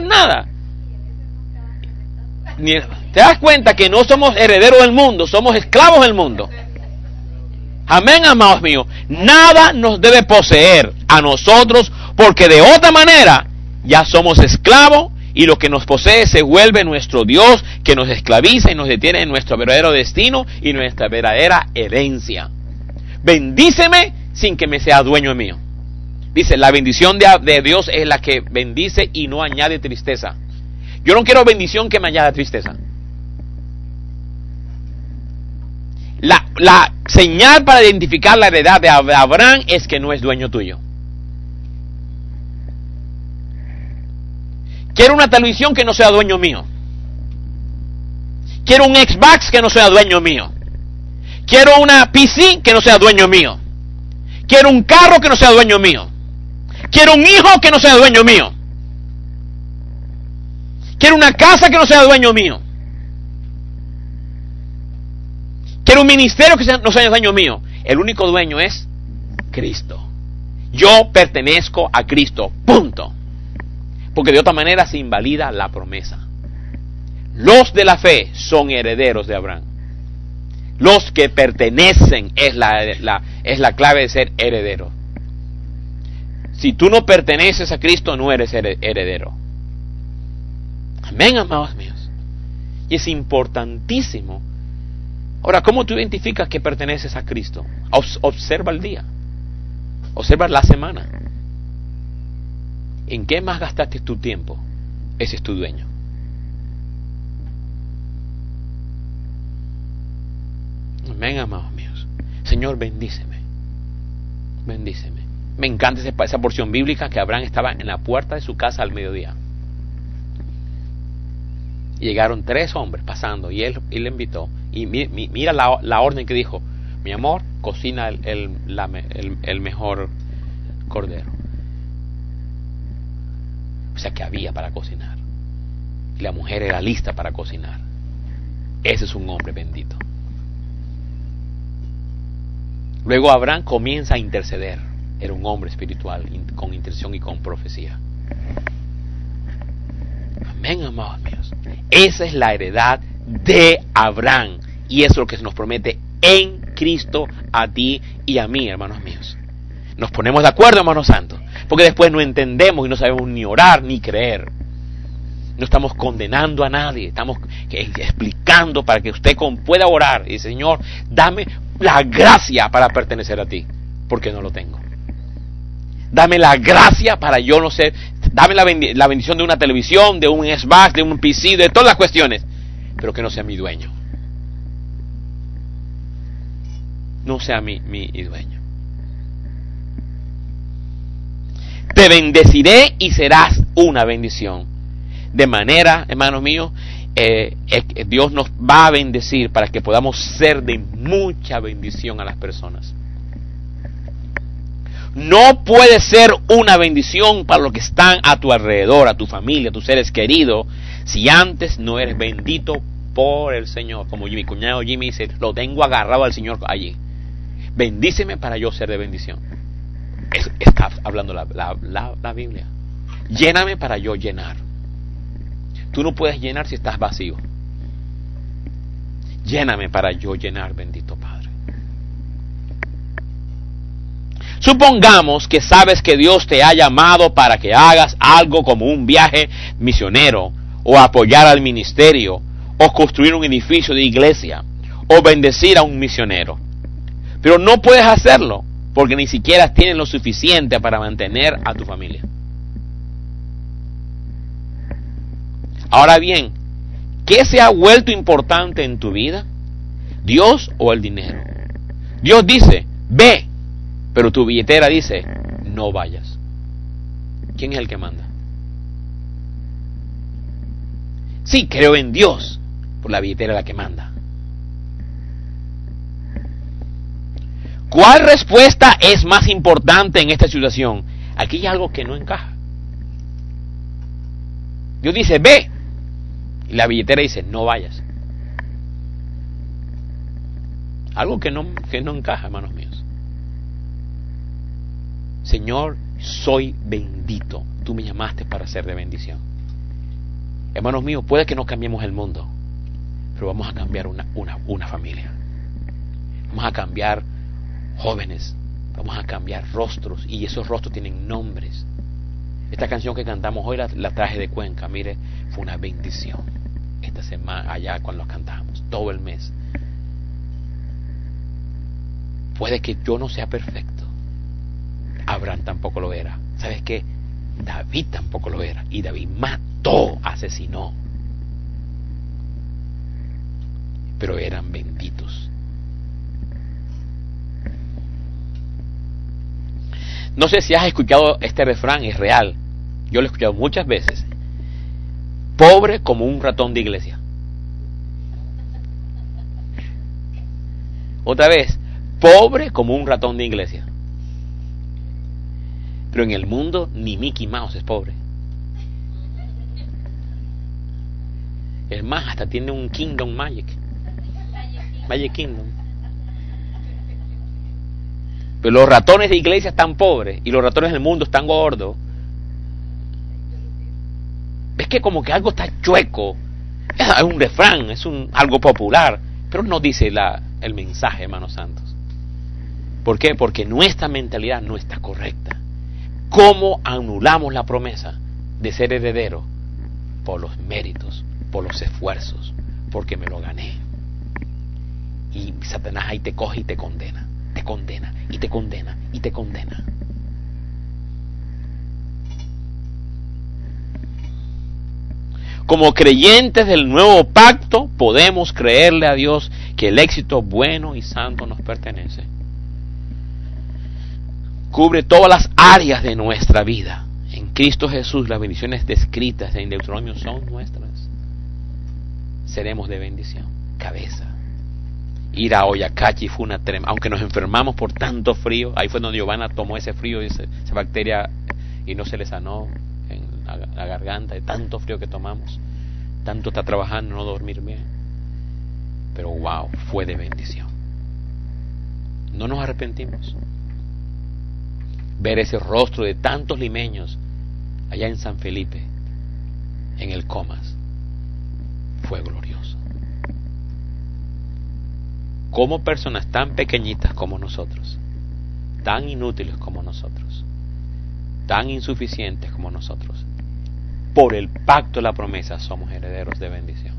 ¿Te das cuenta que no somos herederos del mundo, somos esclavos del mundo? Amén, amados míos. Nada nos debe poseer a nosotros, porque de otra manera ya somos esclavos y lo que nos posee se vuelve nuestro Dios, que nos esclaviza y nos detiene en nuestro verdadero destino y nuestra verdadera herencia. Bendíceme sin que me sea dueño mío. Dice, la bendición de Dios es la que bendice y no añade tristeza. Yo no quiero bendición que me añada tristeza. La señal para identificar la heredad de Abraham es que no es dueño tuyo. Quiero una televisión que no sea dueño mío. Quiero un Xbox que no sea dueño mío. Quiero una PC que no sea dueño mío. Quiero un carro que no sea dueño mío. Quiero un hijo que no sea dueño mío. Quiero una casa que no sea dueño mío. Quiero un ministerio que no sea dueño mío. El único dueño es Cristo. Yo pertenezco a Cristo. Punto. Porque de otra manera se invalida la promesa. Los de la fe son herederos de Abraham. Los que pertenecen es la clave de ser heredero. Si tú no perteneces a Cristo, no eres heredero. Amén, amados míos. Y es importantísimo. Ahora, ¿cómo tú identificas que perteneces a Cristo? Observa el día. Observa la semana. ¿En qué más gastaste tu tiempo? Ese es tu dueño. Amén, amados míos. Señor, bendíceme. Bendíceme. Me encanta esa porción bíblica que Abraham estaba en la puerta de su casa al mediodía. Y llegaron 3 hombres pasando y él le invitó. Y mira la orden que dijo: mi amor, cocina el mejor cordero. O sea que había para cocinar. Y la mujer era lista para cocinar. Ese es un hombre bendito. Luego Abraham comienza a interceder. Era un hombre espiritual con intercesión y con profecía. Amén, amados míos. Esa es la heredad de Abraham. Y eso es lo que se nos promete en Cristo a ti y a mí, hermanos míos. Nos ponemos de acuerdo, hermanos santos. Porque después no entendemos y no sabemos ni orar ni creer. No estamos condenando a nadie. Estamos explicando para que usted pueda orar. Y Señor, dame la gracia para pertenecer a ti. Porque no lo tengo. Dame la gracia para yo no ser. Dame la bendición de una televisión, de un Xbox, de un PC, de todas las cuestiones. Pero que no sea mi dueño. No sea mi dueño. Te bendeciré y serás una bendición. De manera, hermanos míos, Dios nos va a bendecir para que podamos ser de mucha bendición a las personas. No puede ser una bendición para los que están a tu alrededor, a tu familia, a tus seres queridos, si antes no eres bendito por el Señor. Como mi cuñado Jimmy dice, lo tengo agarrado al Señor allí. Bendíceme para yo ser de bendición. Está hablando la Biblia. Lléname para yo llenar. Tú no puedes llenar si estás vacío. Lléname para yo llenar, bendito Padre. Supongamos que sabes que Dios te ha llamado para que hagas algo como un viaje misionero, o apoyar al ministerio, o construir un edificio de iglesia, o bendecir a un misionero. Pero no puedes hacerlo porque ni siquiera tienes lo suficiente para mantener a tu familia. Ahora bien, ¿qué se ha vuelto importante en tu vida? ¿Dios o el dinero? Dios dice, ve, pero tu billetera dice, no vayas. ¿Quién es el que manda? Sí, creo en Dios, por la billetera es la que manda. ¿Cuál respuesta es más importante en esta situación? Aquí hay algo que no encaja. Dios dice, ve. Y la billetera dice, no vayas. Algo que no encaja, hermanos míos. Señor, soy bendito. Tú me llamaste para ser de bendición. Hermanos míos, puede que no cambiemos el mundo, pero vamos a cambiar una familia. Vamos a cambiar jóvenes. Vamos a cambiar rostros. Y esos rostros tienen nombres. Esta canción que cantamos hoy la traje de Cuenca. Mire, fue una bendición. Esta semana, allá cuando la cantamos, todo el mes. Puede que yo no sea perfecto. Abraham tampoco lo era. ¿Sabes qué? David tampoco lo era. Y David mató, asesinó. Pero eran benditos. No sé si has escuchado este refrán, es real. Yo lo he escuchado muchas veces. Pobre como un ratón de iglesia. Otra vez, pobre como un ratón de iglesia. Pero en el mundo ni Mickey Mouse es pobre. Es más, hasta tiene un Kingdom Magic Kingdom. Pero los ratones de iglesia están pobres y los ratones del mundo están gordos. Es que como que algo está chueco. Es un refrán, es algo popular, pero no dice el mensaje, hermanos santos. ¿Por qué? Porque nuestra mentalidad no está correcta. ¿Cómo anulamos la promesa de ser heredero? Por los méritos, por los esfuerzos, porque me lo gané. Y Satanás ahí te coge y te condena. Te condena, y te condena, y te condena. Como creyentes del nuevo pacto, podemos creerle a Dios que el éxito bueno y santo nos pertenece. Cubre todas las áreas de nuestra vida. En Cristo Jesús, las bendiciones descritas en Deuteronomio son nuestras. Seremos de bendición. Cabeza. Ir a Oyacachi fue una tremenda, aunque nos enfermamos por tanto frío. Ahí fue donde Giovanna tomó ese frío, esa bacteria, y no se le sanó en la garganta de tanto frío que tomamos. Tanto está trabajando, no dormir bien. Pero wow, fue de bendición. No nos arrepentimos. Ver ese rostro de tantos limeños allá en San Felipe, en el Comas, fue glorioso. Como personas tan pequeñitas como nosotros, tan inútiles como nosotros, tan insuficientes como nosotros, por el pacto de la promesa somos herederos de bendición.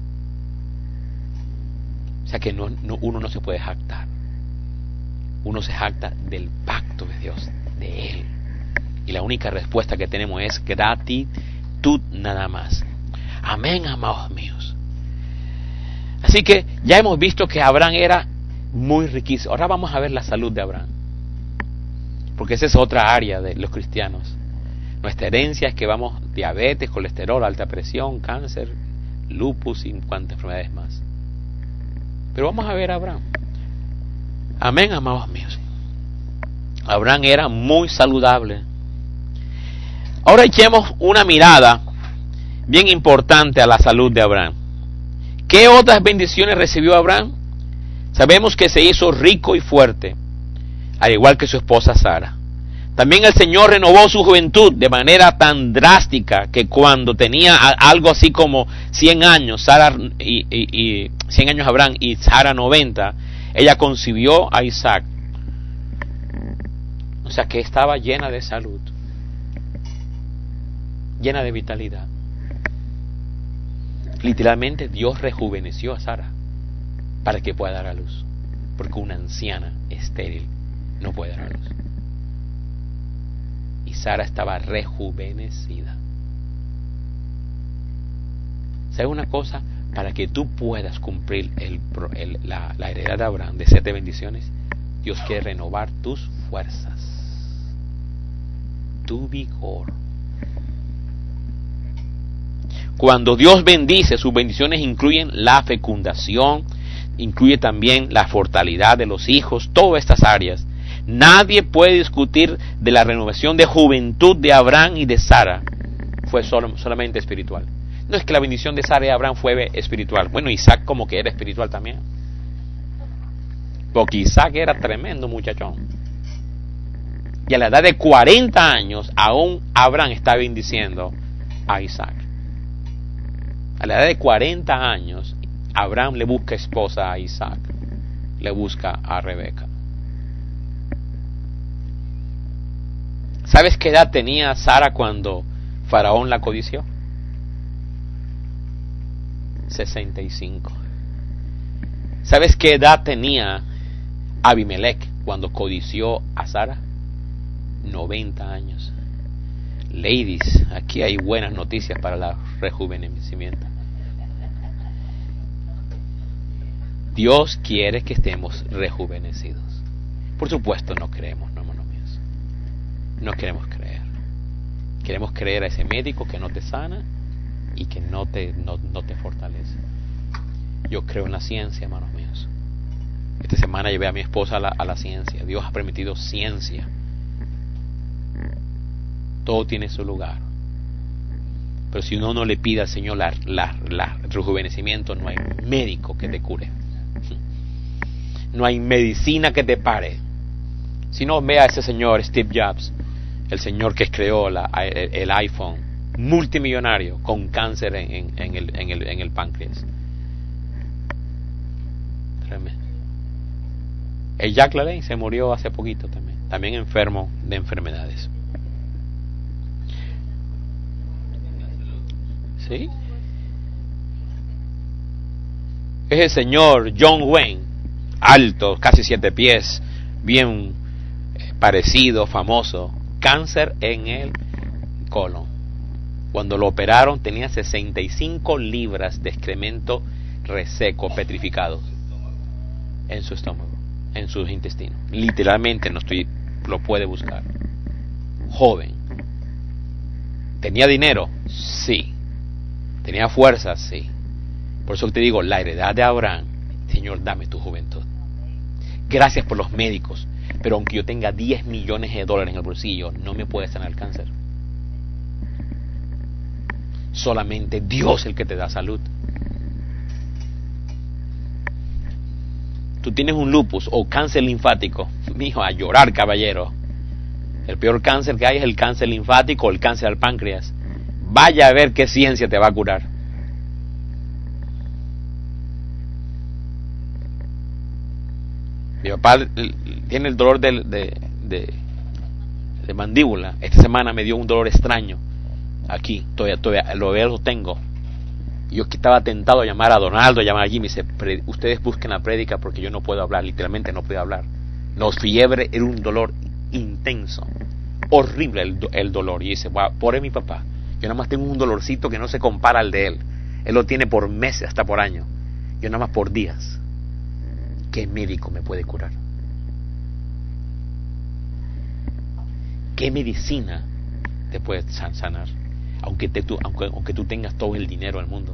O sea que uno no se puede jactar. Uno se jacta del pacto de Dios, de Él. Y la única respuesta que tenemos es gratitud nada más. Amén, amados míos. Así que ya hemos visto que Abraham era muy riquísimo. Ahora vamos a ver la salud de Abraham. Porque esa es otra área de los cristianos. Nuestra herencia es que vamos diabetes, colesterol, alta presión, cáncer, lupus y cuantas enfermedades más. Pero vamos a ver a Abraham. Amén, amados míos. Abraham era muy saludable. Ahora echemos una mirada bien importante a la salud de Abraham. ¿Qué otras bendiciones recibió Abraham? Sabemos que se hizo rico y fuerte, al igual que su esposa Sara. También el Señor renovó su juventud de manera tan drástica que cuando tenía algo así como 100 años, 100 años Abraham y Sara 90, ella concibió a Isaac. O sea que estaba llena de salud, llena de vitalidad. Literalmente Dios rejuveneció a Sara para que pueda dar a luz, porque una anciana estéril no puede dar a luz. Y Sara estaba rejuvenecida. ¿Sabes una cosa? Para que tú puedas cumplir la heredad de Abraham de 7 bendiciones, Dios quiere renovar tus fuerzas, tu vigor. Cuando Dios bendice, sus bendiciones incluyen la fecundación, incluye también la fortalidad de los hijos, todas estas áreas. Nadie puede discutir de la renovación de juventud de Abraham y de Sara. Fue solamente espiritual. No es que la bendición de Sara y Abraham fue espiritual. Bueno, Isaac como que era espiritual también. Pero vamos a ver a Abraham. Amén, amados míos. Abraham era muy saludable. Ahora echemos una mirada bien importante a la salud de Abraham. ¿Qué otras bendiciones recibió Abraham? Sabemos que se hizo rico y fuerte, al igual que su esposa Sara. También el Señor renovó su juventud de manera tan drástica que cuando tenía algo así como 100 años, 100 años Abraham y Sara 90, ella concibió a Isaac. Porque Isaac era tremendo muchachón. Y a la edad de 40 años, aún Abraham está bendiciendo a Isaac. A la edad de 40 años, Abraham le busca esposa a Isaac. Le busca a Rebeca. ¿Sabes qué edad tenía Sara cuando Faraón la codició? 65. ¿Sabes qué edad tenía Abimelech cuando codició a Sara? 90 años. Ladies, aquí hay buenas noticias para el rejuvenecimiento. Dios quiere que estemos rejuvenecidos. Por supuesto no creemos, no, hermanos míos. No queremos creer. Queremos creer a ese médico que no te sana y que no te fortalece. Yo creo en la ciencia, hermanos míos. Esta semana llevé a mi esposa a la ciencia. Dios ha permitido ciencia. Todo tiene su lugar. Pero si uno no le pide al Señor el rejuvenecimiento, no hay médico que te cure. No hay medicina que te pare. Si no, ve a ese señor Steve Jobs, el señor que creó el iPhone, multimillonario, con cáncer en el páncreas. Tremendo. El Jack LaLanne se murió hace poquito también enfermo de enfermedades. ¿Sí? Es el señor John Wayne, alto, casi 7 pies, bien parecido, famoso, cáncer en el colon. Cuando lo operaron tenía 65 libras de excremento reseco, petrificado en su estómago, en sus intestinos. Literalmente lo puede buscar. Joven. ¿Tenía dinero? Sí. ¿Tenía fuerza? Sí. Por eso te digo, la heredad de Abraham, Señor, dame tu juventud. Gracias por los médicos, pero aunque yo tenga $10 millones en el bolsillo, no me puede sanar el cáncer. Solamente Dios es el que te da salud. Tú tienes un lupus o cáncer linfático, mijo, a llorar, caballero. El peor cáncer que hay es el cáncer linfático o el cáncer al páncreas. Vaya a ver qué ciencia te va a curar. Mi papá tiene el dolor de mandíbula. Esta semana me dio un dolor extraño. Aquí, todavía lo tengo. Yo estaba tentado a llamar a Donaldo, a llamar a Jimmy. Dice, ustedes busquen la prédica porque yo no puedo hablar. Literalmente no puedo hablar. No, fiebre era un dolor intenso. Horrible el dolor. Y dice, pobre mi papá. Yo nada más tengo un dolorcito que no se compara al de él. Él lo tiene por meses, hasta por años. Yo nada más por días. ¿Qué médico me puede curar? ¿Qué medicina te puede sanar? Aunque tú tengas todo el dinero del mundo.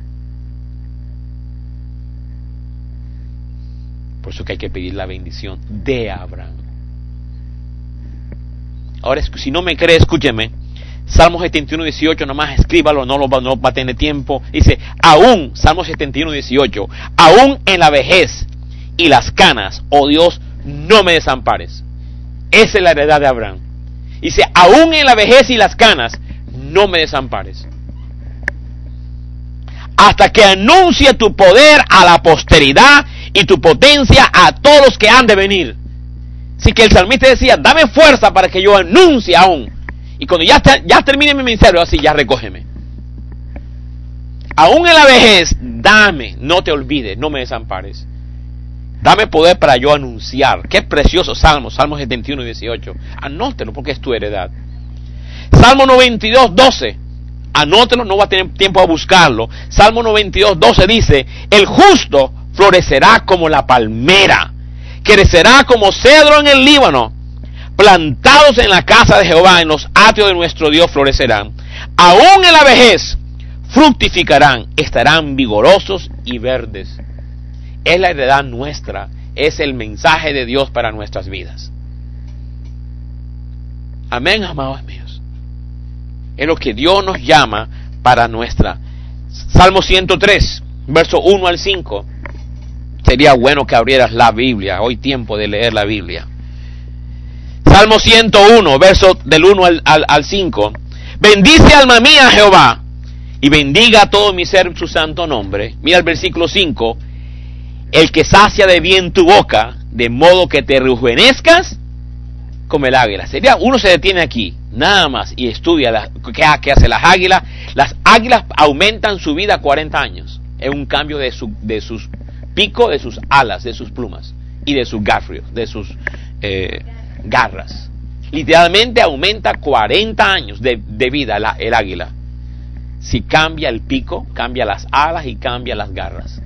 Por eso que hay que pedir la bendición de Abraham. Ahora, si no me cree, escúcheme. Salmo 71, 18, nomás escríbalo, no va a tener tiempo. Dice, aún, Salmo 71, 18, aún en la vejez y las canas, oh Dios, no me desampares. Esa es la heredad de Abraham. Dice, aún en la vejez y las canas, no me desampares. Hasta que anuncie tu poder a la posteridad y tu potencia a todos los que han de venir. Así que el salmista decía, dame fuerza para que yo anuncie aún. Y cuando ya termine mi ministerio, así ya recógeme. Aún en la vejez, dame, no te olvides, no me desampares. Dame poder para yo anunciar. Qué precioso Salmo 71 y 18. Anótelo porque es tu heredad. Salmo 92, 12. Anótelo, no va a tener tiempo a buscarlo. Salmo 92, 12 dice, el justo florecerá como la palmera, crecerá como cedro en el Líbano. Plantados en la casa de Jehová, en los atrios de nuestro Dios florecerán. Aún en la vejez fructificarán, estarán vigorosos y verdes. Es la heredad nuestra, es el mensaje de Dios para nuestras vidas. Amén, amados míos. Es lo que Dios nos llama para nuestra. Salmo 103, verso 1 al 5. Sería bueno que abrieras la Biblia. Hoy tiempo de leer la Biblia. Salmo 101, verso del 1 al 5. Bendice alma mía a Jehová, y bendiga a todo mi ser su santo nombre. Mira el versículo 5. El que sacia de bien tu boca, de modo que te rejuvenezcas como el águila. Sería, uno se detiene aquí, nada más, y estudia qué hace las águilas. Las águilas aumentan su vida a 40 años. Es un cambio de sus picos, de sus alas, de sus plumas, y de sus garfios, de sus garras. Literalmente aumenta 40 años de vida el águila. Si cambia el pico, cambia las alas y cambia las garras.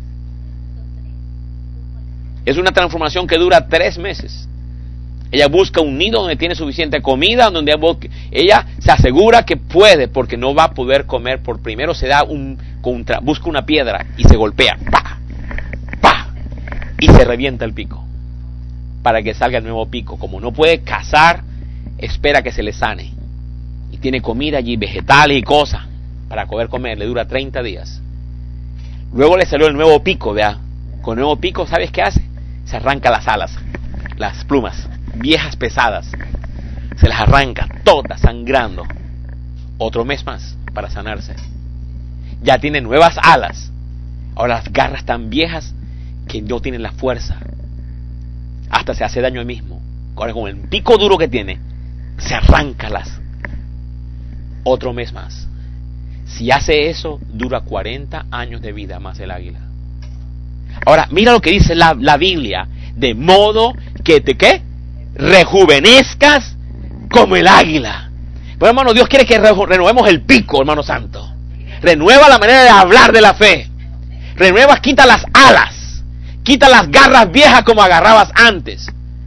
Es una transformación que dura 3 meses. Ella busca un nido donde tiene suficiente comida, donde ella se asegura que puede, porque no va a poder comer. Por primero se da busca una piedra y se golpea, ¡pa! ¡pa! Y se revienta el pico para que salga el nuevo pico. Como no puede cazar, espera que se le sane y tiene comida allí, vegetales y cosas para poder comer. Le dura 30 días. Luego le salió el nuevo pico, vea. Con el nuevo pico, ¿sabes qué hace? Se arranca las alas, las plumas viejas pesadas, se las arranca todas sangrando. Otro mes más para sanarse. Ya tiene nuevas alas. Ahora las garras tan viejas que no tienen la fuerza, hasta se hace daño a él mismo. Ahora con el pico duro que tiene, se arranca las. Otro mes más. Si hace eso, dura 40 años de vida más el águila. Ahora, mira lo que dice la Biblia. De modo que te, ¿qué? Rejuvenezcas como el águila. Pero hermano, Dios quiere que renovemos el pico, hermano santo. Renueva la manera de hablar de la fe. Renuevas, quita las alas. Quita las garras viejas como agarrabas antes.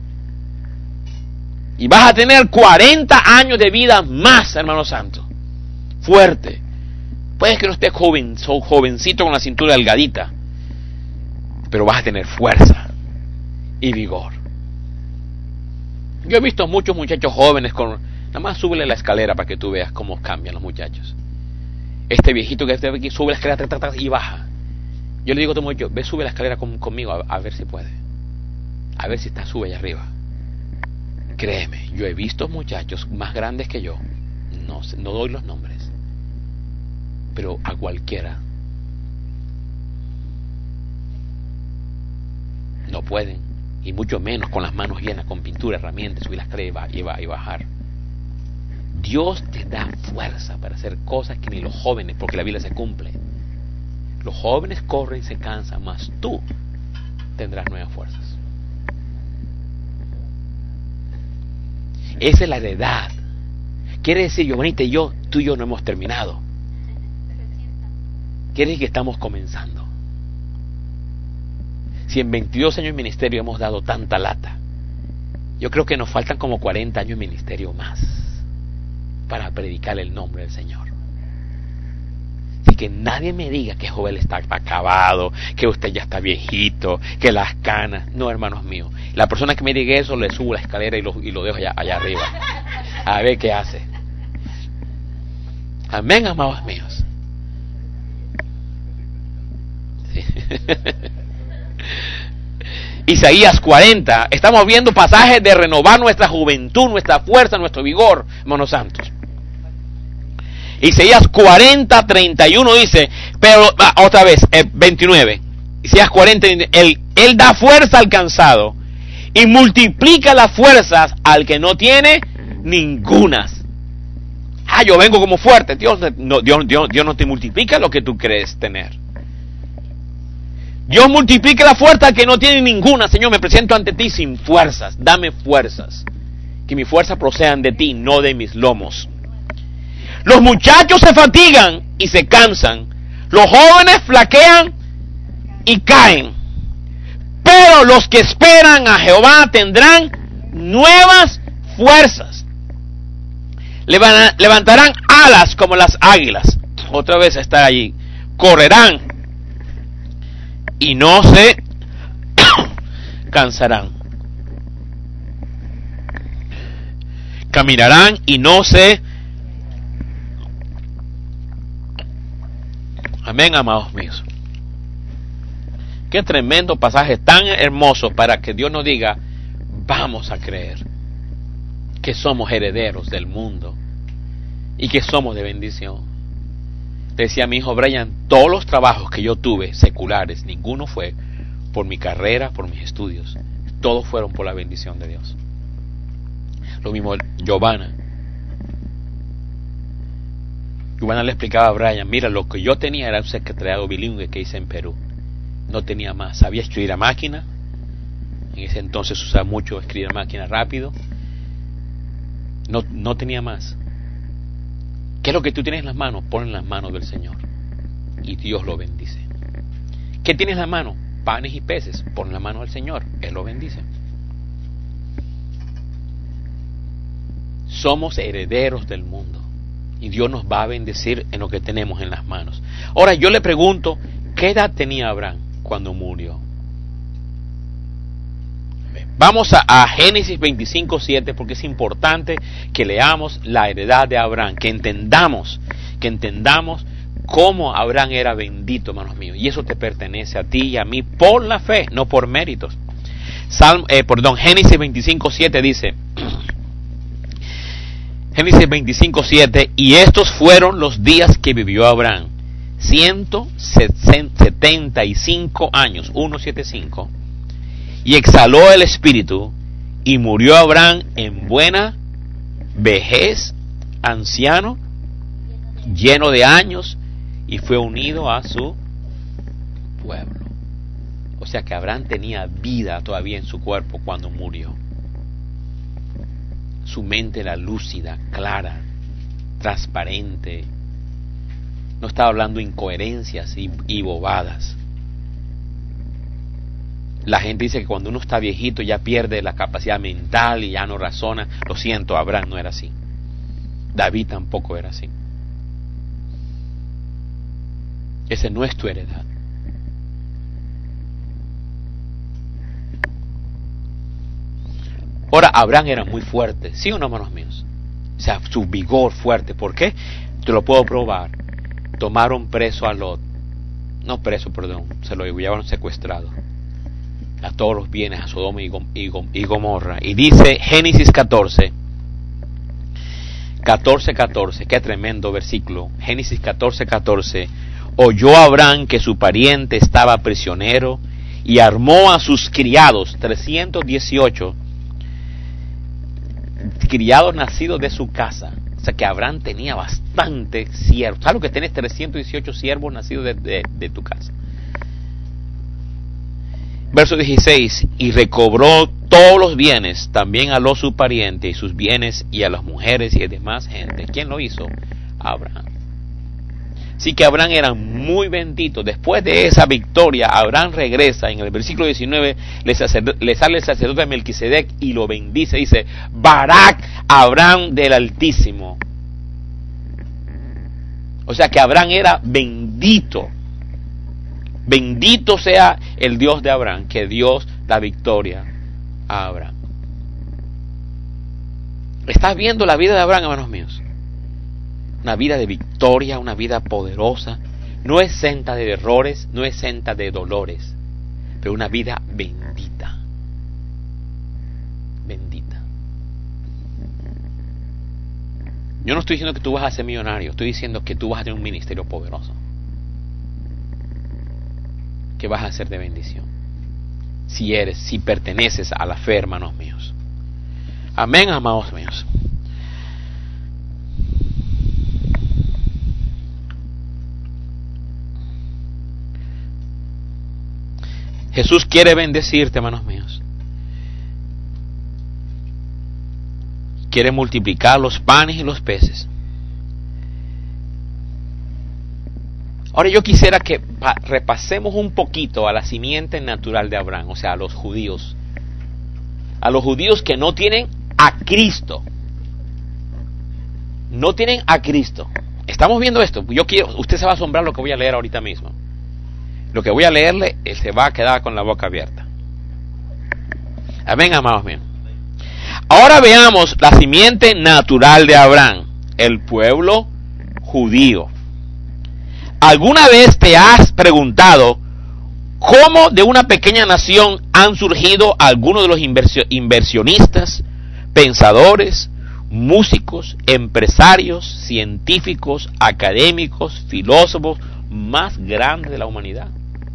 Y vas a tener 40 años de vida más, hermano santo. Fuerte. Puede que no estés jovencito con la cintura delgadita, pero vas a tener fuerza y vigor. Yo he visto muchos muchachos jóvenes nada más súbele la escalera para que tú veas cómo cambian los muchachos. Este viejito que aquí sube la escalera y baja. Yo le digo a todo muchacho, ve, sube la escalera conmigo a ver si puede. A ver si sube allá arriba. Créeme, yo he visto muchachos más grandes que yo. No doy los nombres, pero a cualquiera no pueden, y mucho menos con las manos llenas, con pintura, herramientas, subir las escaleras y bajar. Dios te da fuerza para hacer cosas que ni los jóvenes, porque la Biblia se cumple. Los jóvenes corren y se cansan, mas tú tendrás nuevas fuerzas. Esa es la heredad. Quiere decir, Giovanita, tú y yo no hemos terminado. Quiere decir que estamos comenzando. Si en 22 años de ministerio hemos dado tanta lata, yo creo que nos faltan como 40 años de ministerio más para predicar el nombre del Señor. Así que nadie me diga que Joel está acabado, que usted ya está viejito, que las canas. No, hermanos míos. La persona que me diga eso, le subo la escalera y lo dejo allá arriba. A ver qué hace. Amén, amados míos. Sí. Isaías 40. Estamos viendo pasajes de renovar nuestra juventud, nuestra fuerza, nuestro vigor, hermanos santos. Isaías 40, 31 dice, pero otra vez, 29. Isaías 40, él da fuerza al cansado y multiplica las fuerzas al que no tiene ningunas. Yo vengo como fuerte. Dios no te multiplica lo que tú crees tener. Dios multiplica la fuerza al que no tiene ninguna. Señor, me presento ante ti sin fuerzas. Dame fuerzas. Que mis fuerzas procedan de ti, no de mis lomos. Los muchachos se fatigan y se cansan. Los jóvenes flaquean y caen. Pero los que esperan a Jehová tendrán nuevas fuerzas. Levantarán alas como las águilas. Otra vez está allí. Correrán y no se cansarán. Caminarán y no se. Amén, amados míos. Qué tremendo pasaje, tan hermoso para que Dios nos diga, vamos a creer que somos herederos del mundo y que somos de bendición. Decía mi hijo Brian, todos los trabajos que yo tuve seculares, ninguno fue por mi carrera, por mis estudios, todos fueron por la bendición de Dios. Lo mismo Giovanna le explicaba a Brian, mira, lo que yo tenía era un secretariado bilingüe que hice en Perú, no tenía más, sabía escribir a máquina, en ese entonces se usaba mucho escribir a máquina rápido, no tenía más. ¿Qué es lo que tú tienes en las manos? Pon en las manos del Señor y Dios lo bendice. ¿Qué tienes en las manos? Panes y peces, pon en las manos del Señor, Él lo bendice. Somos herederos del mundo y Dios nos va a bendecir en lo que tenemos en las manos. Ahora yo le pregunto, ¿qué edad tenía Abraham cuando murió? Vamos a Génesis 25:7 porque es importante que leamos la heredad de Abraham, que entendamos cómo Abraham era bendito, hermanos míos, y eso te pertenece a ti y a mí por la fe, no por méritos. Génesis 25:7 dice, Génesis 25:7, y estos fueron los días que vivió Abraham, 175 años, 175, y exhaló el espíritu, y murió Abraham en buena vejez, anciano, lleno de años, y fue unido a su pueblo. O sea que Abraham tenía vida todavía en su cuerpo cuando murió. Su mente era lúcida, clara, transparente. No estaba hablando incoherencias y bobadas. La gente dice que cuando uno está viejito ya pierde la capacidad mental y ya no razona. Lo siento, Abraham no era así. David tampoco era así. Esa no es tu heredad. Ahora, Abraham era muy fuerte, ¿sí o no, hermanos míos? O sea, su vigor fuerte. ¿Por qué? Te lo puedo probar. Tomaron preso a Lot. No preso, perdón. Se lo llevaron secuestrado. A todos los bienes, a Sodoma y Gomorra. Y dice Génesis 14:14. Qué tremendo versículo. Génesis 14:14. Oyó Abraham que su pariente estaba prisionero y armó a sus criados, 318 criados nacidos de su casa. O sea que Abraham tenía bastante siervos. ¿Sabes lo que tienes? 318 siervos nacidos de tu casa. Verso 16. Y recobró todos los bienes, también a los su pariente y sus bienes, y a las mujeres y a demás gente. ¿Quién lo hizo? Abraham. Así que Abraham era muy bendito. Después de esa victoria, Abraham regresa. En el versículo 19 le sale el sacerdote Melquisedec y lo bendice. Dice, Barak Abraham del Altísimo. O sea que Abraham era bendito. Bendito sea el Dios de Abraham, que Dios da victoria a Abraham. ¿Estás viendo la vida de Abraham, hermanos míos? Una vida de victoria, una vida poderosa, no exenta de errores, no exenta de dolores, pero una vida bendita. Bendita. Yo no estoy diciendo que tú vas a ser millonario, estoy diciendo que tú vas a tener un ministerio poderoso, que vas a ser de bendición, si perteneces a la fe, hermanos míos. Amén, amados míos. Jesús quiere bendecirte, hermanos míos. Quiere multiplicar los panes y los peces. Ahora yo quisiera que repasemos un poquito a la simiente natural de Abraham, o sea, a los judíos. A los judíos que no tienen a Cristo. No tienen a Cristo. Estamos viendo esto. Usted se va a asombrar lo que voy a leer ahorita mismo. Lo que voy a leerle, él se va a quedar con la boca abierta. Amén, amados míos. Ahora veamos la simiente natural de Abraham, el pueblo judío. ¿Alguna vez te has preguntado cómo de una pequeña nación han surgido algunos de los inversionistas, pensadores, músicos, empresarios, científicos, académicos, filósofos más grandes de la humanidad.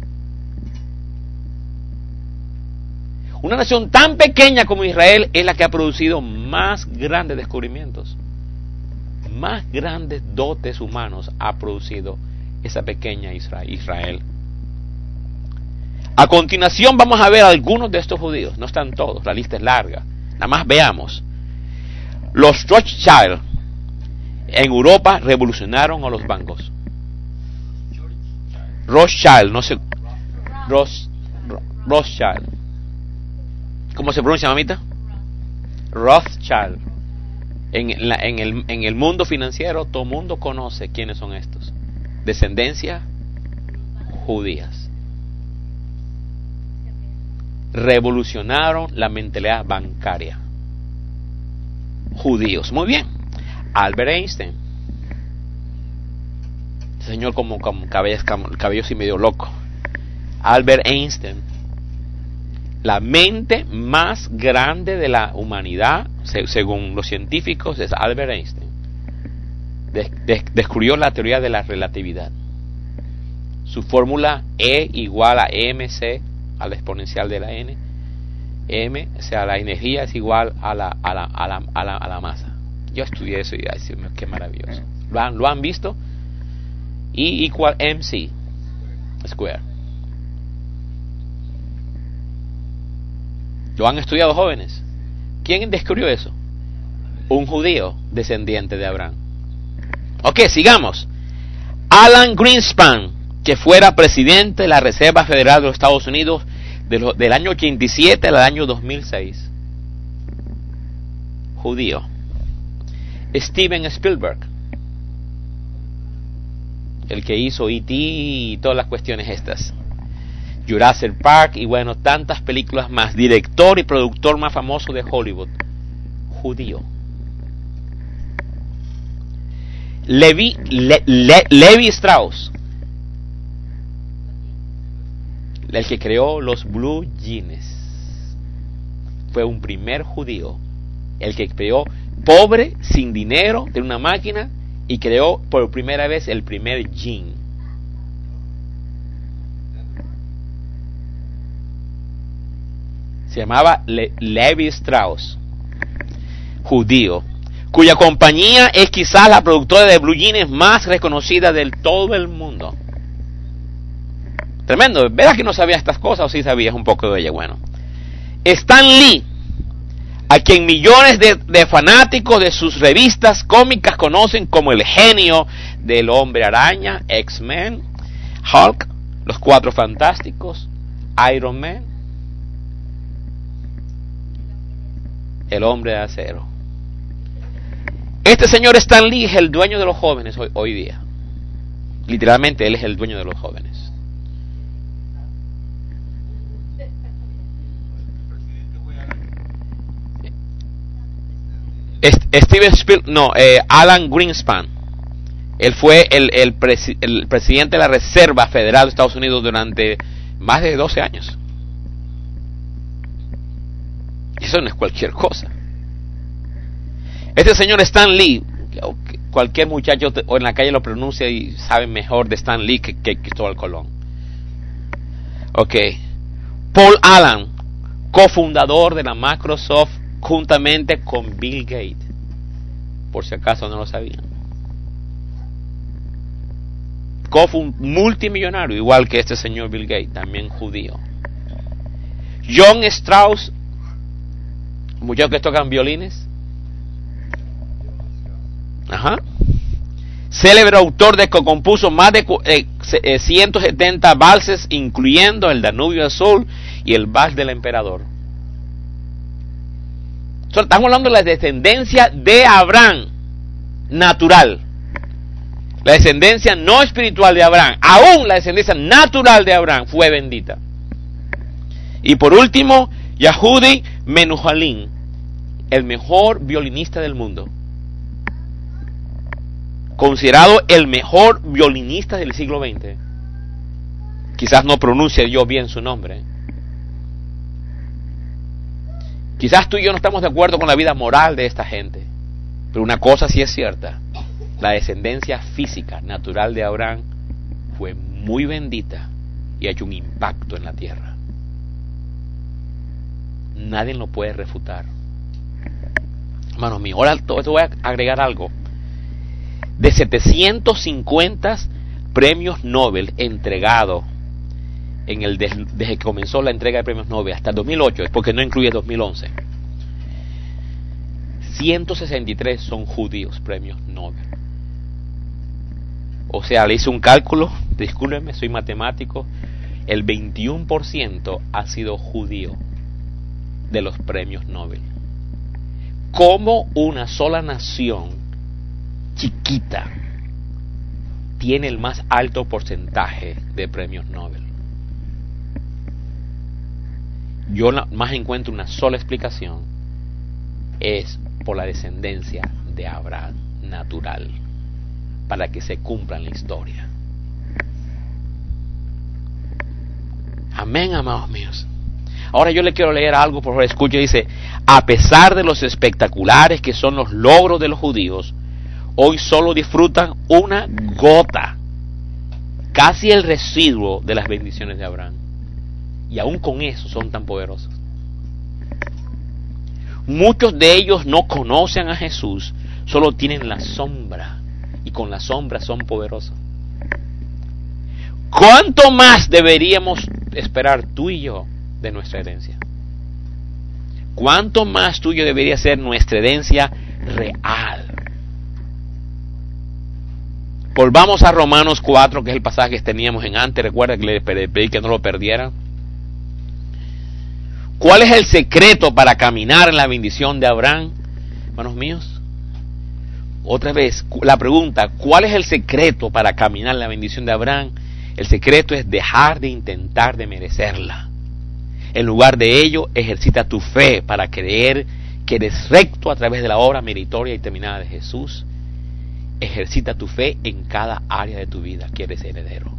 Una nación tan pequeña como Israel es la que ha producido más grandes descubrimientos, más grandes dotes humanos ha producido esa pequeña Israel. A continuación vamos a ver algunos de estos judíos, no están todos, la lista es larga, nada más veamos. Los Rothschild en Europa revolucionaron a los bancos. Rothschild, no sé, Rothschild. ¿Cómo se pronuncia, mamita? Rothschild. En el mundo financiero, todo el mundo conoce quiénes son estos. Descendencia judías. Revolucionaron la mentalidad bancaria. Judíos. Muy bien. Albert Einstein. Señor como cabello así medio loco. Albert Einstein. La mente más grande de la humanidad, según los científicos, es Albert Einstein. Descubrió la teoría de la relatividad. Su fórmula E igual a mc a la exponencial de la n. M, o sea, la energía es igual a la masa. Yo estudié eso y ay, qué maravilloso. ¿Lo han visto? E igual mc square. ¿Lo han estudiado, jóvenes? ¿Quién descubrió eso? Un judío descendiente de Abraham. Ok, sigamos. Alan Greenspan, que fuera presidente de la Reserva Federal de los Estados Unidos del año 87 al año 2006. Judío. Steven Spielberg, el que hizo E.T. y todas las cuestiones estas. Jurassic Park y bueno, tantas películas más. Director y productor más famoso de Hollywood. Judío. Levi Strauss, el que creó los blue jeans, fue un primer judío. El que creó, pobre, sin dinero, de una máquina, y creó por primera vez el primer jean. Se llamaba Levi Strauss, judío, cuya compañía es quizás la productora de blue jeans más reconocida de todo el mundo. Tremendo, ¿verdad que no sabías estas cosas o sí sabías un poco de ella? Bueno, Stan Lee, a quien millones de fanáticos de sus revistas cómicas conocen como el genio del Hombre Araña, X-Men, Hulk, Los Cuatro Fantásticos, Iron Man, el Hombre de Acero. Este señor Stan Lee es el dueño de los jóvenes hoy día. Literalmente él es el dueño de los jóvenes. Alan Greenspan. Él fue el presidente de la Reserva Federal de Estados Unidos durante más de 12 años. Eso no es cualquier cosa. Este señor Stan Lee, cualquier muchacho en la calle lo pronuncia y sabe mejor de Stan Lee que Cristóbal Colón. Ok. Paul Allen, cofundador de la Microsoft juntamente con Bill Gates, por si acaso no lo sabían. Multimillonario, igual que este señor Bill Gates, también judío. John Strauss, muchachos que tocan violines. Ajá. Célebre autor de que compuso más de 170 valses, incluyendo el Danubio Azul y el Vals del Emperador. Estamos hablando de la descendencia de Abraham, natural. La descendencia no espiritual de Abraham, aún la descendencia natural de Abraham fue bendita. Y por último, Yehudi Menuhin, el mejor violinista del mundo. Considerado el mejor violinista del siglo XX. Quizás no pronuncie yo bien su nombre. Quizás tú y yo no estamos de acuerdo con la vida moral de esta gente. Pero una cosa sí es cierta. La descendencia física, natural de Abraham fue muy bendita y ha hecho un impacto en la tierra. Nadie lo puede refutar. Hermanos míos, ahora te voy a agregar algo. De 750 premios Nobel entregados desde que comenzó la entrega de premios Nobel hasta el 2008, es porque no incluye 2011, 163 son judíos premios Nobel. O sea, le hice un cálculo, discúlpenme, soy matemático, el 21% ha sido judío de los premios Nobel. ¿Cómo una sola nación chiquita tiene el más alto porcentaje de premios Nobel? Yo más encuentro una sola explicación, es por la descendencia de Abraham natural, para que se cumpla en la historia. Amén, amados míos. Ahora yo le quiero leer algo, por favor, escuche, dice: a pesar de los espectaculares que son los logros de los judíos, hoy solo disfrutan una gota, casi el residuo de las bendiciones de Abraham. Y aún con eso son tan poderosos. Muchos de ellos no conocen a Jesús, solo tienen la sombra, y con la sombra son poderosos. ¿Cuánto más deberíamos esperar tú y yo de nuestra herencia? ¿Cuánto más tuyo debería ser nuestra herencia real? Volvamos a Romanos 4, que es el pasaje que teníamos en antes. Recuerda que le pedí que no lo perdieran. ¿Cuál es el secreto para caminar en la bendición de Abraham, hermanos míos? Otra vez, la pregunta: ¿cuál es el secreto para caminar en la bendición de Abraham? El secreto es dejar de intentar de merecerla. En lugar de ello, ejercita tu fe para creer que eres recto a través de la obra meritoria y terminada de Jesús. Ejercita tu fe en cada área de tu vida que eres heredero.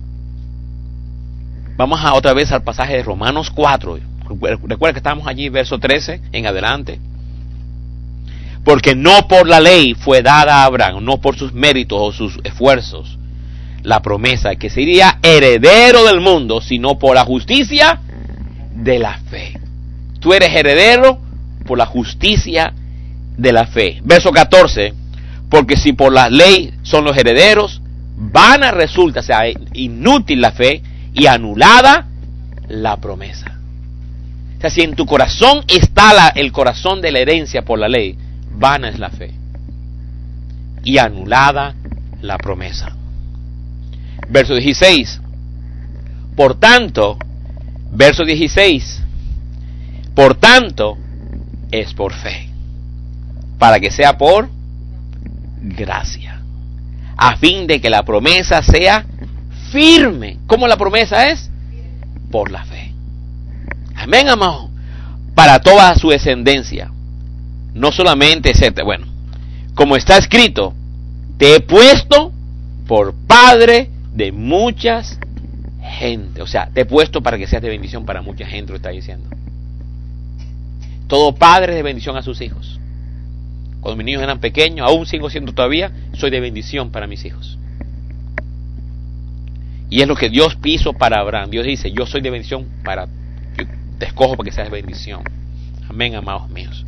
Vamos otra vez al pasaje de Romanos 4. Recuerda que estamos allí, verso 13 en adelante. Porque no por la ley fue dada a Abraham, no por sus méritos o sus esfuerzos, la promesa de que sería heredero del mundo, sino por la justicia de la fe. Tú eres heredero por la justicia de la fe. Verso 14. Porque si por la ley son los herederos, vana resulta, o sea, inútil la fe y anulada la promesa. O sea, si en tu corazón está el corazón de la herencia por la ley, vana es la fe y anulada la promesa. Verso 16. Por tanto, verso 16. Por tanto, es por fe, para que sea por gracia, a fin de que la promesa sea firme. ¿Cómo la promesa es? Por la fe. Amén, amado. Para toda su descendencia, no solamente etcétera. Bueno, como está escrito: te he puesto por padre de muchas gente. O sea, te he puesto para que seas de bendición para mucha gente, lo está diciendo. Todo padre es de bendición a sus hijos. Cuando mis niños eran pequeños, aún sigo siendo todavía, soy de bendición para mis hijos. Y es lo que Dios hizo para Abraham. Dios dice: yo soy de bendición para, yo te escojo para que seas de bendición. Amén, amados míos.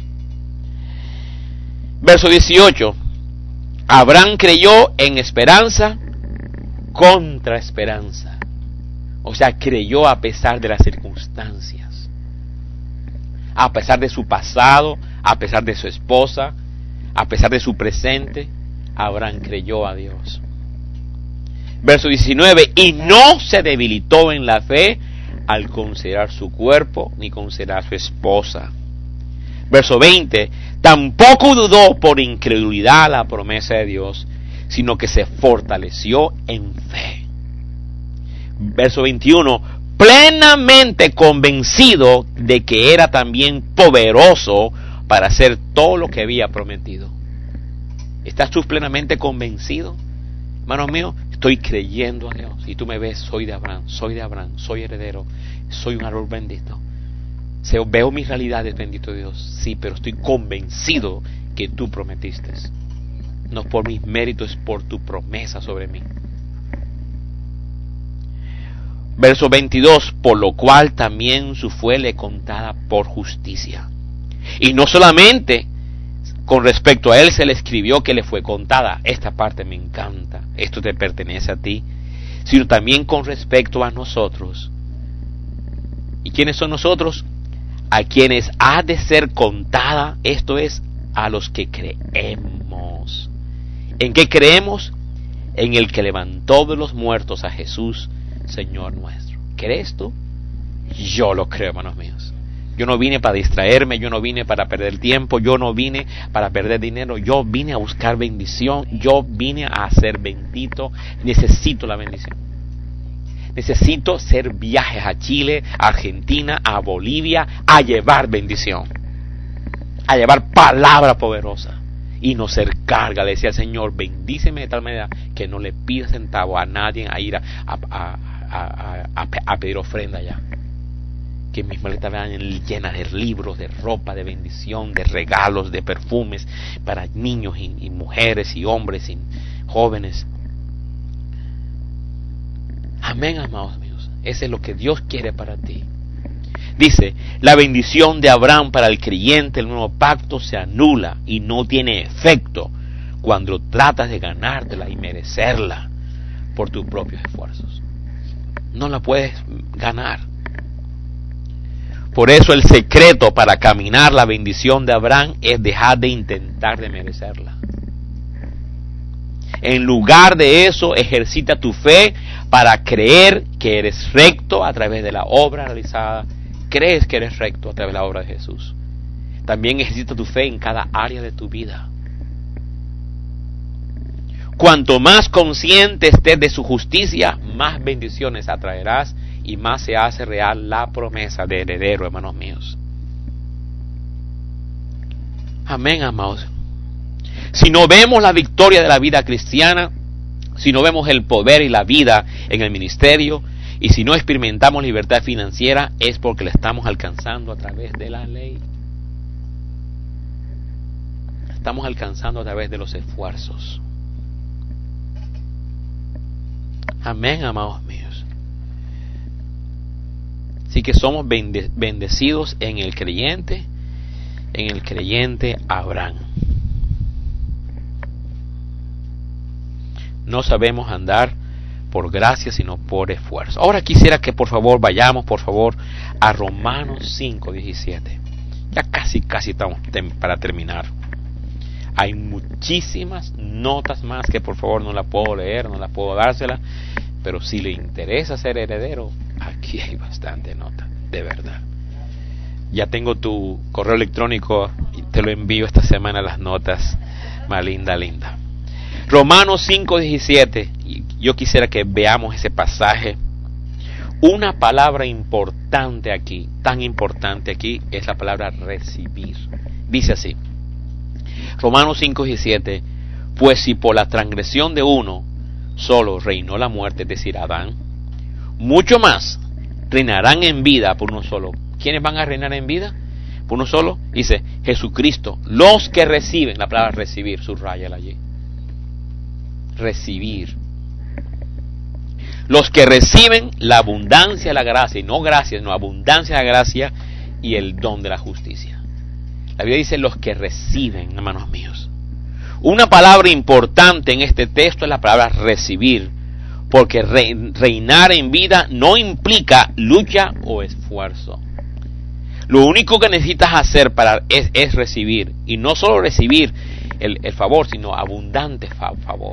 Verso 18. Abraham creyó en esperanza contra esperanza. O sea, creyó a pesar de las circunstancias, a pesar de su pasado, a pesar de su esposa, a pesar de su presente. Abraham creyó a Dios. Verso 19. Y no se debilitó en la fe al considerar su cuerpo ni considerar su esposa. Verso 20. Tampoco dudó por incredulidad la promesa de Dios, sino que se fortaleció en fe. Verso 21. Plenamente convencido de que era también poderoso para hacer todo lo que había prometido. ¿Estás tú plenamente convencido? Hermanos míos, Estoy creyendo a Dios. Y tú me ves, soy de Abraham, soy heredero, soy un árbol bendito. Veo mis realidades, bendito Dios. Sí, pero estoy convencido que tú prometiste. No por mis méritos, es por tu promesa sobre mí. Verso 22, por lo cual también su fue le contada por justicia. Y no solamente con respecto a él se le escribió que le fue contada. Esta parte me encanta. Esto te pertenece a ti. Sino también con respecto a nosotros. ¿Y quiénes son nosotros? A quienes ha de ser contada, esto es, a los que creemos. ¿En qué creemos? En el que levantó de los muertos a Jesús, Señor nuestro. ¿Crees tú? Yo lo creo, hermanos míos. Yo no vine para distraerme, yo no vine para perder tiempo, yo no vine para perder dinero, yo vine a buscar bendición, yo vine a ser bendito. Necesito la bendición. Necesito hacer viajes a Chile, a Argentina, a Bolivia, a llevar bendición, a llevar palabra poderosa y no ser carga. Le decía al Señor, bendíceme de tal manera que no le pida centavo a nadie a ir a pedir ofrenda allá. Que mis maletas vean llenas de libros, de ropa, de bendición, de regalos, de perfumes para niños y mujeres y hombres y jóvenes. Amén, amados míos. Ese es lo que Dios quiere para ti. Dice, la bendición de Abraham para el creyente, el nuevo pacto, se anula y no tiene efecto cuando tratas de ganártela y merecerla por tus propios esfuerzos. No la puedes ganar. Por eso el secreto para caminar la bendición de Abraham es dejar de intentar de merecerla. En lugar de eso, ejercita tu fe para creer que eres recto a través de la obra realizada. Crees que eres recto a través de la obra de Jesús. También ejercita tu fe en cada área de tu vida. Cuanto más consciente estés de su justicia, más bendiciones atraerás y más se hace real la promesa de heredero, hermanos míos. Amén, amados. Si no vemos la victoria de la vida cristiana, si no vemos el poder y la vida en el ministerio, y si no experimentamos libertad financiera, es porque la estamos alcanzando a través de la ley. Estamos alcanzando a través de los esfuerzos. Amén, amados míos. Así que somos bendecidos en el creyente Abraham. No sabemos andar por gracia, sino por esfuerzo. Ahora quisiera que por favor vayamos, por favor, a Romanos 5:17. Ya casi estamos para terminar. Hay muchísimas notas más que por favor no la puedo leer, no la puedo dársela, pero si le interesa ser heredero, aquí hay bastante nota, de verdad. Ya tengo tu correo electrónico y te lo envío esta semana las notas, más linda. Romanos 5:17. Yo quisiera que veamos ese pasaje. Una palabra importante aquí, tan importante aquí, es la palabra recibir. Dice así, Romanos 5:17, pues si por la transgresión de uno solo reinó la muerte, es decir, Adán, mucho más reinarán en vida por uno solo. ¿Quiénes van a reinar en vida? Por uno solo. Dice, Jesucristo. Los que reciben, la palabra recibir, subráyala allí. Recibir. Los que reciben la abundancia de la gracia, y no gracia, sino abundancia de la gracia y el don de la justicia. La Biblia dice los que reciben, hermanos míos. Una palabra importante en este texto es la palabra recibir, porque reinar en vida no implica lucha o esfuerzo. Lo único que necesitas hacer es recibir, y no solo recibir el favor, sino abundante favor.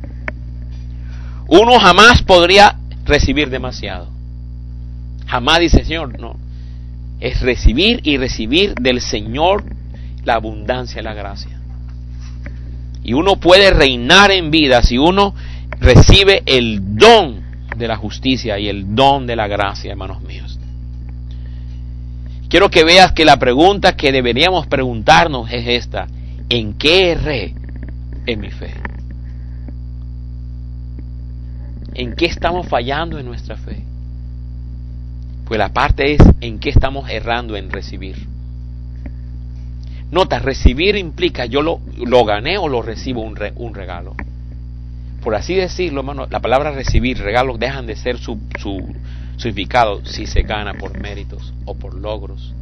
Uno jamás podría recibir demasiado. Jamás dice, Señor, no. Es recibir y recibir del Señor la abundancia de la gracia. Y uno puede reinar en vida si uno recibe el don de la justicia y el don de la gracia, hermanos míos. Quiero que veas que la pregunta que deberíamos preguntarnos es esta: ¿en qué erré en mi fe? ¿En qué estamos fallando en nuestra fe? Pues la parte es en qué estamos errando en recibir. Nota, recibir implica yo lo gané o lo recibo un regalo. Por así decirlo, hermano, la palabra recibir, regalo, dejan de ser su significado si se gana por méritos o por logros.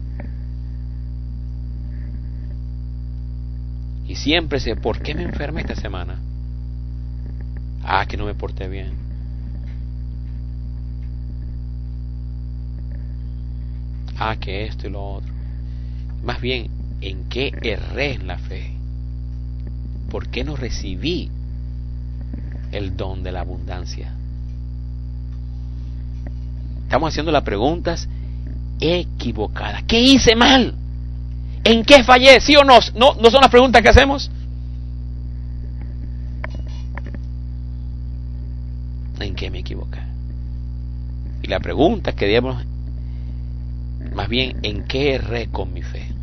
Y siempre sé, ¿por qué me enfermé esta semana? Ah, que no me porté bien. Ah, que esto y lo otro. Más bien, ¿en qué erré en la fe? ¿Por qué no recibí el don de la abundancia? Estamos haciendo las preguntas equivocadas. ¿Qué hice mal? ¿En qué fallé? ¿Sí o no? ¿No son las preguntas que hacemos? ¿En qué me equivoqué? Y la pregunta que debemos, más bien, ¿en qué erré con mi fe?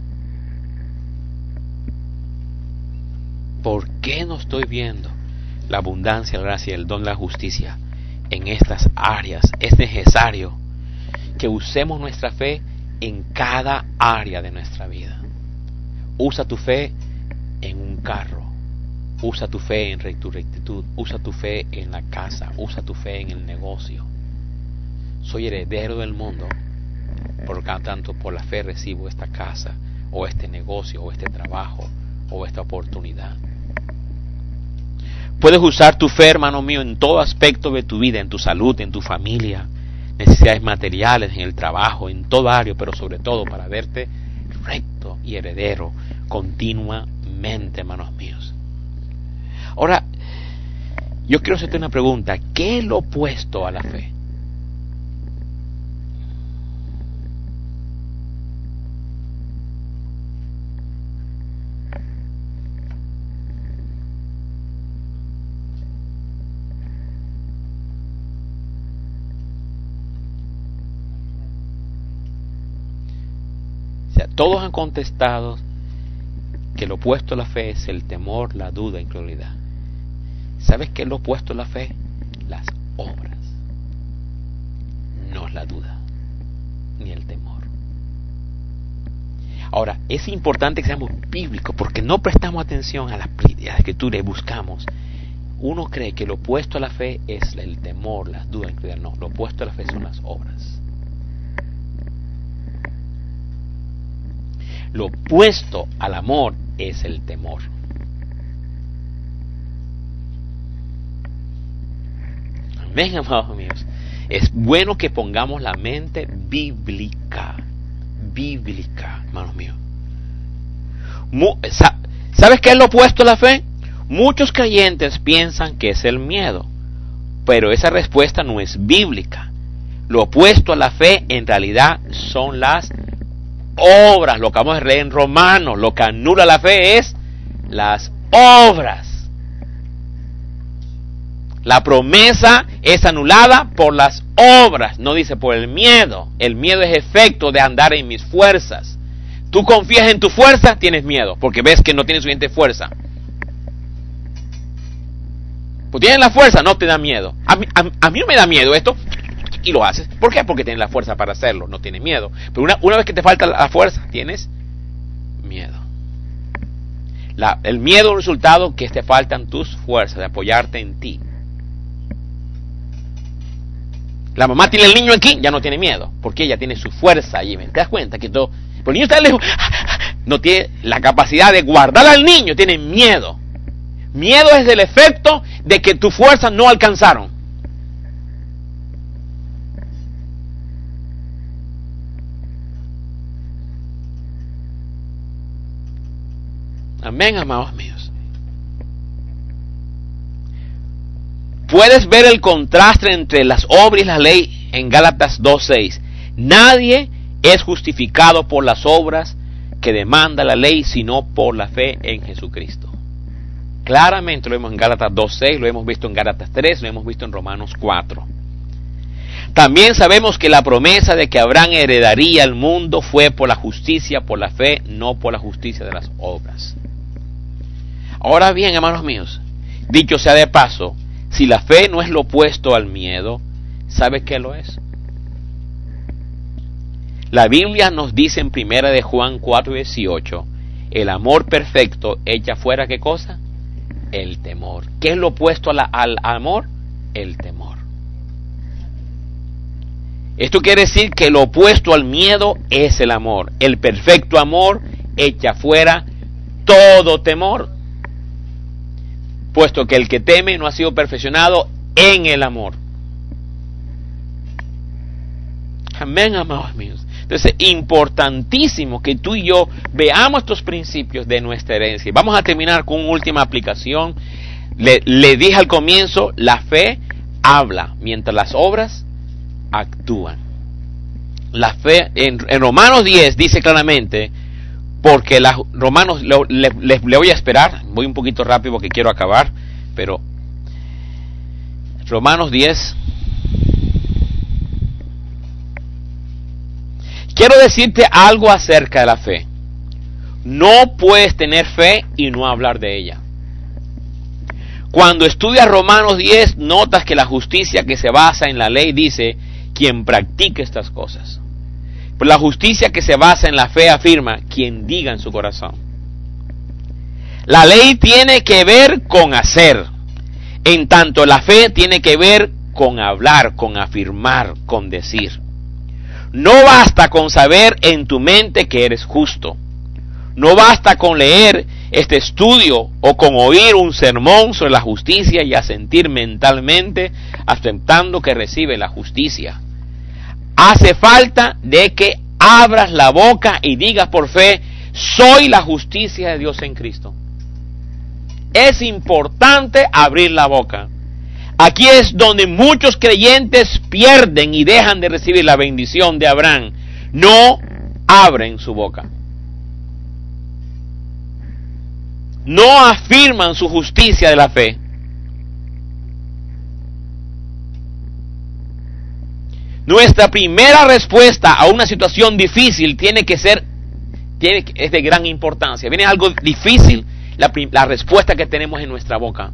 ¿Por qué no estoy viendo la abundancia, la gracia, el don, la justicia en estas áreas? Es necesario que usemos nuestra fe en cada área de nuestra vida. Usa tu fe en un carro, usa tu fe en rectitud, usa tu fe en la casa, usa tu fe en el negocio. Soy heredero del mundo, por lo tanto por la fe recibo esta casa, o este negocio, o este trabajo, o esta oportunidad. Puedes usar tu fe, hermano mío, en todo aspecto de tu vida, en tu salud, en tu familia, necesidades materiales, en el trabajo, en todo área, pero sobre todo para verte recto y heredero continuamente, hermanos míos. Ahora, yo quiero hacerte una pregunta. ¿Qué es lo opuesto a la fe? Todos han contestado que lo opuesto a la fe es el temor, la duda, la incredulidad. ¿Sabes qué es lo opuesto a la fe? Las obras. No es la duda, ni el temor. Ahora, es importante que seamos bíblicos porque no prestamos atención a las escrituras y buscamos. Uno cree que lo opuesto a la fe es el temor, las dudas, la incredulidad. No, lo opuesto a la fe son las obras. Lo opuesto al amor es el temor. Amén, amados míos. Es bueno que pongamos la mente bíblica, hermanos míos. ¿Sabes qué es lo opuesto a la fe? Muchos creyentes piensan que es el miedo, pero esa respuesta no es bíblica. Lo opuesto a la fe en realidad son las obras, lo que vamos a leer en Romanos. Lo que anula la fe es las obras. La promesa es anulada por las obras, no dice por el miedo. El miedo es efecto de andar en mis fuerzas. Tú confías en tu fuerza, tienes miedo, porque ves que no tienes suficiente fuerza. Pues tienes la fuerza, no te da miedo. A mí no me da miedo esto. Y lo haces. ¿Por qué? Porque tienes la fuerza para hacerlo, no tienes miedo. Pero una vez que te falta la fuerza, tienes miedo. El miedo es un resultado que te faltan tus fuerzas, de apoyarte en ti. La mamá tiene el niño aquí, ya no tiene miedo, porque ella tiene su fuerza allí. ¿Te das cuenta que todo? Pero el niño está lejos, no tiene la capacidad de guardar al niño, tiene miedo. Miedo es el efecto de que tus fuerzas no alcanzaron. Amén, amados míos. Puedes ver el contraste entre las obras y la ley en Gálatas 2:6. Nadie es justificado por las obras que demanda la ley, sino por la fe en Jesucristo. Claramente lo vemos en Gálatas 2:6, lo hemos visto en Gálatas 3, lo hemos visto en Romanos 4. También sabemos que la promesa de que Abraham heredaría el mundo fue por la justicia, por la fe, no por la justicia de las obras. Ahora bien, hermanos míos, dicho sea de paso, Si la fe no es lo opuesto al miedo, ¿sabe qué lo es? La Biblia nos dice en 1 de Juan 4:18, el amor perfecto echa fuera, ¿qué cosa? El temor. ¿Qué es lo opuesto al amor? El temor. Esto quiere decir que lo opuesto al miedo es el amor. El perfecto amor echa fuera todo temor, puesto que el que teme no ha sido perfeccionado en el amor. Amén, amados míos. Entonces, importantísimo que tú y yo veamos estos principios de nuestra herencia. Vamos a terminar con una última aplicación. Le dije al comienzo, la fe habla, mientras las obras actúan. La fe, en Romanos 10 dice claramente, porque Romanos, le voy a esperar, voy un poquito rápido porque quiero acabar, pero Romanos 10, quiero decirte algo acerca de la fe. No puedes tener fe y no hablar de ella. Cuando estudias Romanos 10, notas que la justicia que se basa en la ley dice, quien practique estas cosas. Pero la justicia que se basa en la fe afirma, quien diga en su corazón. La ley tiene que ver con hacer, en tanto la fe tiene que ver con hablar, con afirmar, con decir. No basta con saber en tu mente que eres justo. No basta con leer este estudio o con oír un sermón sobre la justicia y asentir mentalmente aceptando que recibe la justicia. Hace falta de que abras la boca y digas por fe, soy la justicia de Dios en Cristo. Es importante abrir la boca. Aquí es donde muchos creyentes pierden y dejan de recibir la bendición de Abraham. No abren su boca. No afirman su justicia de la fe. Nuestra primera respuesta a una situación difícil es de gran importancia. Viene algo difícil, la respuesta que tenemos en nuestra boca.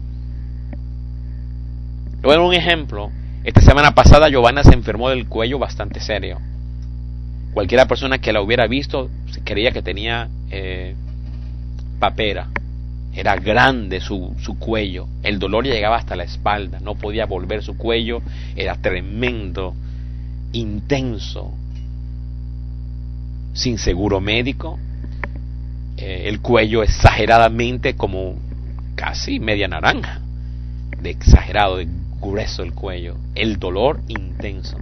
Le voy a dar un ejemplo. Esta semana pasada Giovanna se enfermó del cuello bastante serio. Cualquiera persona que la hubiera visto creía que tenía papera. Era grande su cuello. El dolor llegaba hasta la espalda. No podía volver su cuello. Era tremendo, intenso. Sin seguro médico. El cuello exageradamente como casi media naranja. De exagerado, de grueso el cuello. El dolor intenso.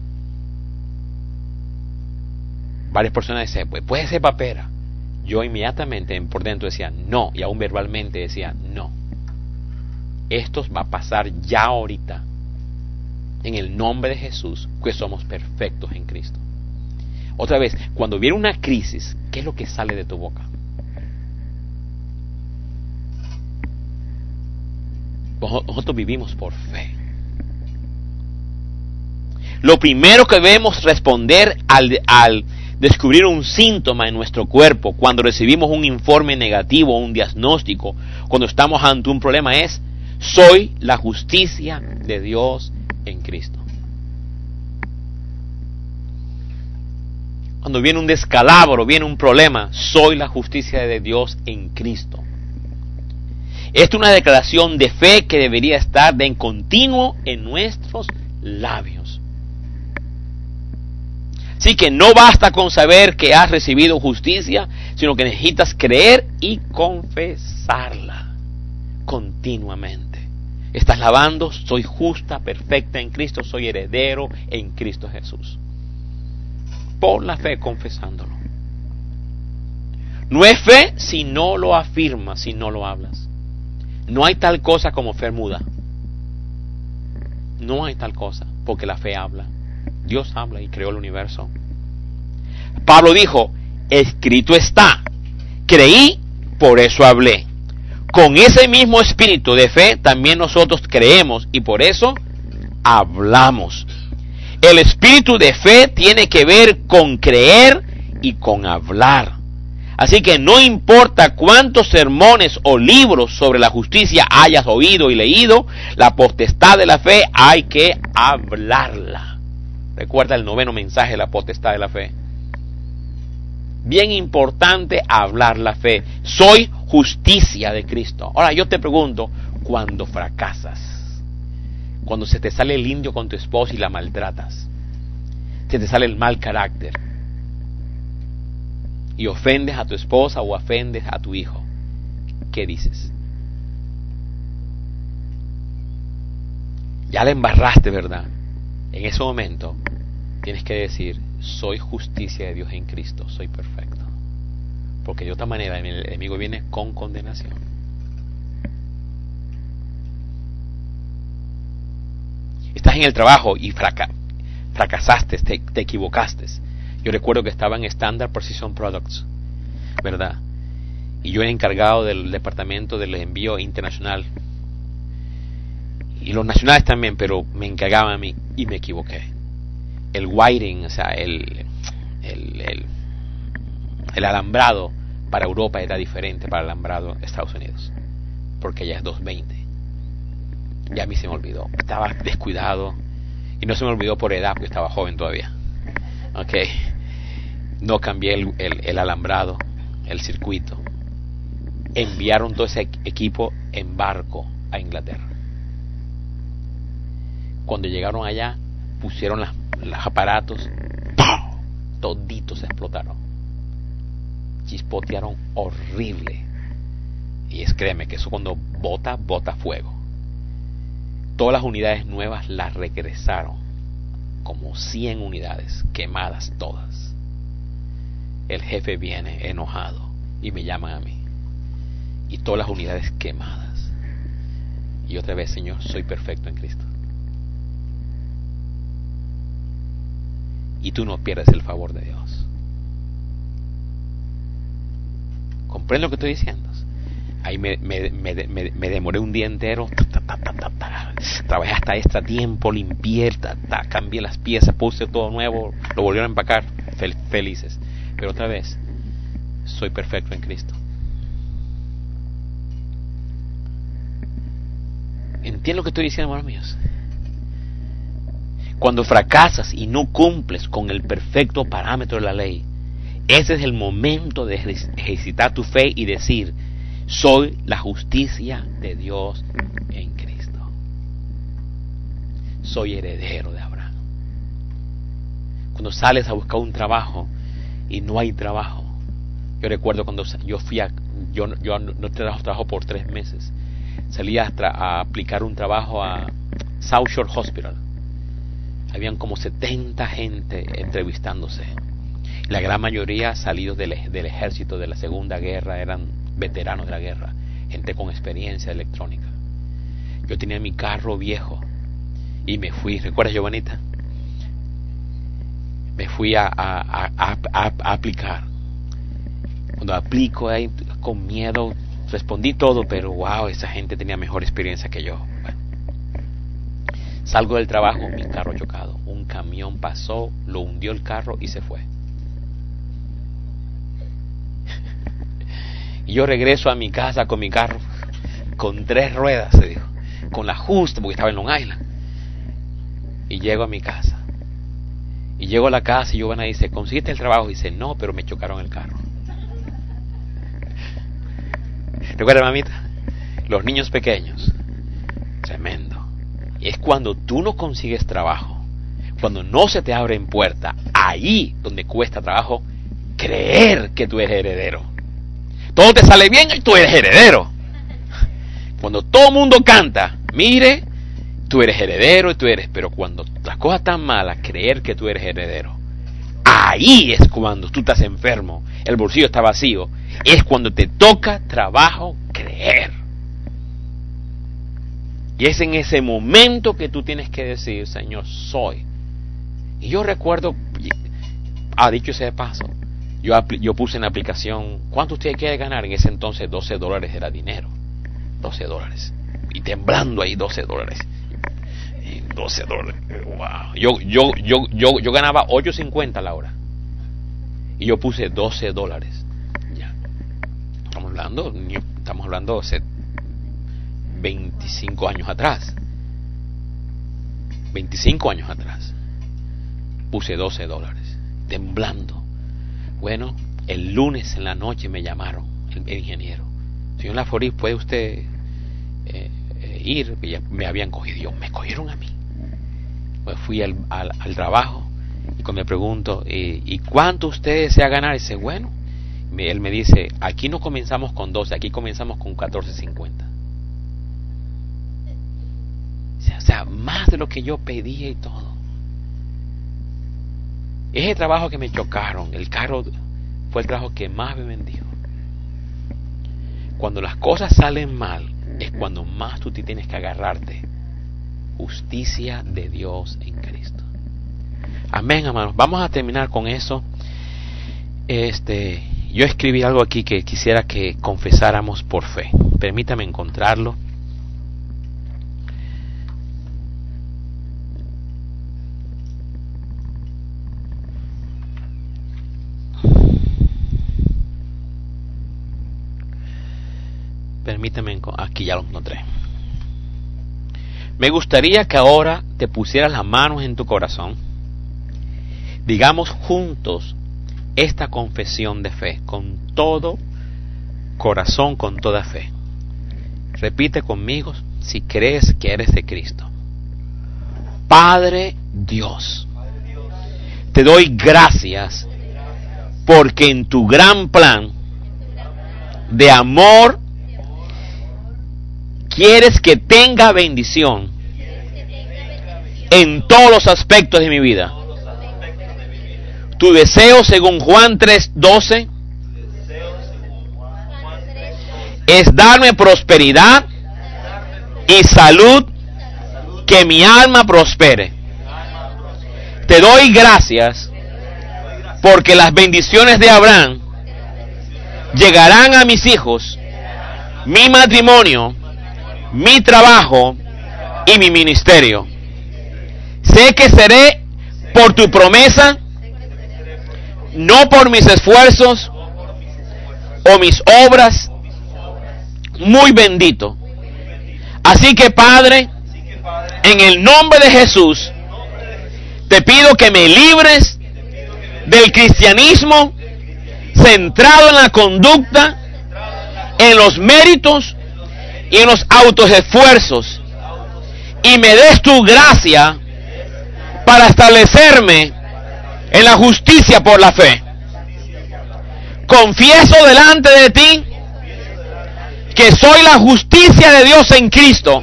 Varias personas decían, pues puede ser papera. Yo inmediatamente por dentro decía no, y aún verbalmente decía no. Esto va a pasar ya ahorita. En el nombre de Jesús, que somos perfectos en Cristo. Otra vez, cuando viene una crisis, ¿qué es lo que sale de tu boca? Nosotros vivimos por fe. Lo primero que debemos responder al descubrir un síntoma en nuestro cuerpo, cuando recibimos un informe negativo, un diagnóstico, cuando estamos ante un problema es, soy la justicia de Dios en Cristo. Cuando viene un descalabro, viene un problema, soy la justicia de Dios en Cristo. Esta es una declaración de fe que debería estar en continuo en nuestros labios. Así que no basta con saber que has recibido justicia, sino que necesitas creer y confesarla continuamente. Estás lavando, soy justa, perfecta en Cristo, soy heredero en Cristo Jesús. Por la fe confesándolo. No es fe si no lo afirmas, si no lo hablas. No hay tal cosa como fe muda. No hay tal cosa, porque la fe habla. Dios habla y creó el universo. Pablo dijo, escrito está, creí, por eso hablé. Con ese mismo espíritu de fe también nosotros creemos y por eso hablamos. El espíritu de fe tiene que ver con creer y con hablar. Así que no importa cuántos sermones o libros sobre la justicia hayas oído y leído, la potestad de la fe hay que hablarla. Recuerda el 9º mensaje, la potestad de la fe. Bien importante hablar la fe. Soy justicia de Cristo. Ahora yo te pregunto, cuando fracasas, cuando se te sale el indio con tu esposa y la maltratas, se te sale el mal carácter, y ofendes a tu esposa o ofendes a tu hijo, ¿qué dices? Ya la embarraste, ¿verdad? En ese momento tienes que decir, soy justicia de Dios en Cristo, soy perfecto. Porque de otra manera el enemigo viene con condenación. Estás en el trabajo y fracasaste, te equivocaste. Yo recuerdo que estaba en Standard Precision Products, ¿verdad? Y yo era encargado del departamento del envío internacional. Y los nacionales también, pero me encargaban a mí y me equivoqué. El wiring, o sea, el alambrado para Europa era diferente para el alambrado de Estados Unidos, porque ya es 220. Ya a mí se me olvidó, estaba descuidado, y no se me olvidó por edad, porque estaba joven todavía. Okay. No cambié el alambrado, el circuito. Enviaron todo ese equipo en barco a Inglaterra. Cuando llegaron allá, pusieron los aparatos, ¡pum!, toditos explotaron, chispotearon horrible. Y créeme que eso cuando bota fuego. Todas las unidades nuevas las regresaron, como 100 unidades quemadas todas. El jefe viene enojado y me llaman a mí, y todas las unidades quemadas. Y otra vez, Señor, soy perfecto en Cristo. Y tú no pierdes el favor de Dios. ¿Comprende lo que estoy diciendo? Ahí me demoré un día entero. Trabajé hasta extra tiempo, limpié, cambié las piezas, puse todo nuevo, lo volvieron a empacar, felices. Pero otra vez, soy perfecto en Cristo. ¿Entiendes lo que estoy diciendo, hermanos míos? Cuando fracasas y no cumples con el perfecto parámetro de la ley, ese es el momento de ejercitar tu fe y decir, soy la justicia de Dios en Cristo. Soy heredero de Abraham. Cuando sales a buscar un trabajo y no hay trabajo. Yo recuerdo cuando yo no trabajo por 3 meses. Salí a aplicar un trabajo a South Shore Hospital. Habían como 70 gente entrevistándose. La gran mayoría salidos del ejército de la Segunda Guerra, eran veteranos de la guerra, gente con experiencia electrónica. Yo tenía mi carro viejo y me fui, ¿recuerdas, Giovanita? Me fui a aplicar. Cuando aplico ahí con miedo, respondí todo, pero wow, esa gente tenía mejor experiencia que yo. Bueno, salgo del trabajo, mi carro chocado, un camión pasó, lo hundió el carro y se fue. Y yo regreso a mi casa con mi carro con 3 ruedas, se dijo, con la justa, porque estaba en Long Island. Y llego a mi casa. Y llego a la casa y Giovanna dice, ¿conseguiste el trabajo? Y dice, no, pero me chocaron el carro. ¿Recuerda, mamita? Los niños pequeños. Tremendo. Y es cuando tú no consigues trabajo, cuando no se te abren puertas, ahí donde cuesta trabajo creer que tú eres heredero. Todo te sale bien y tú eres heredero. Cuando todo el mundo canta, mire, tú eres heredero y tú eres, pero cuando las cosas están malas, creer que tú eres heredero, ahí es cuando tú estás enfermo, el bolsillo está vacío, es cuando te toca trabajo creer. Y es en ese momento que tú tienes que decir, Señor, soy. Y yo recuerdo, dicho ese paso, yo puse en la aplicación, ¿cuánto usted quiere ganar? En ese entonces $12 era dinero. $12. Y temblando ahí $12. Y $12. Wow. Yo ganaba $8.50 la hora. Y yo puse $12. Ya. estamos hablando hace 25 años atrás. 25 años atrás. Puse $12, temblando. Bueno, el lunes en la noche me llamaron, el ingeniero. Señor Laforí, ¿puede usted ir? Ya me habían cogido. Me cogieron a mí. Pues fui al trabajo y cuando me pregunto, ¿y cuánto usted desea ganar? Dice, bueno, él me dice, aquí no comenzamos con 12, aquí comenzamos con 14.50. O sea, más de lo que yo pedía y todo. Ese trabajo que me chocaron, el carro, fue el trabajo que más me vendió. Cuando las cosas salen mal, es cuando más tú te tienes que agarrarte. Justicia de Dios en Cristo. Amén, hermanos. Vamos a terminar con eso. Yo escribí algo aquí que quisiera que confesáramos por fe. Permítame encontrarlo. Permítame, aquí ya lo encontré. Me gustaría que ahora te pusieras las manos en tu corazón. Digamos juntos esta confesión de fe, con todo corazón, con toda fe. Repite conmigo si crees que eres de Cristo. Padre Dios, te doy gracias porque en tu gran plan de amor quieres que tenga bendición en todos los aspectos de mi vida. Tu deseo, según Juan 3:12, es darme prosperidad y salud, que mi alma prospere. Te doy gracias porque las bendiciones de Abraham llegarán a mis hijos, mi matrimonio, mi trabajo y mi ministerio. Sé que seré por tu promesa, no por mis esfuerzos o mis obras, muy bendito. Así que, Padre, en el nombre de Jesús, te pido que me libres del cristianismo centrado en la conducta, en los méritos y en los autoesfuerzos, y me des tu gracia para establecerme en la justicia por la fe. Confieso delante de ti que soy la justicia de Dios en Cristo,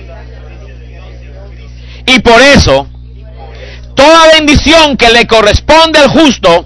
y por eso toda bendición que le corresponde al justo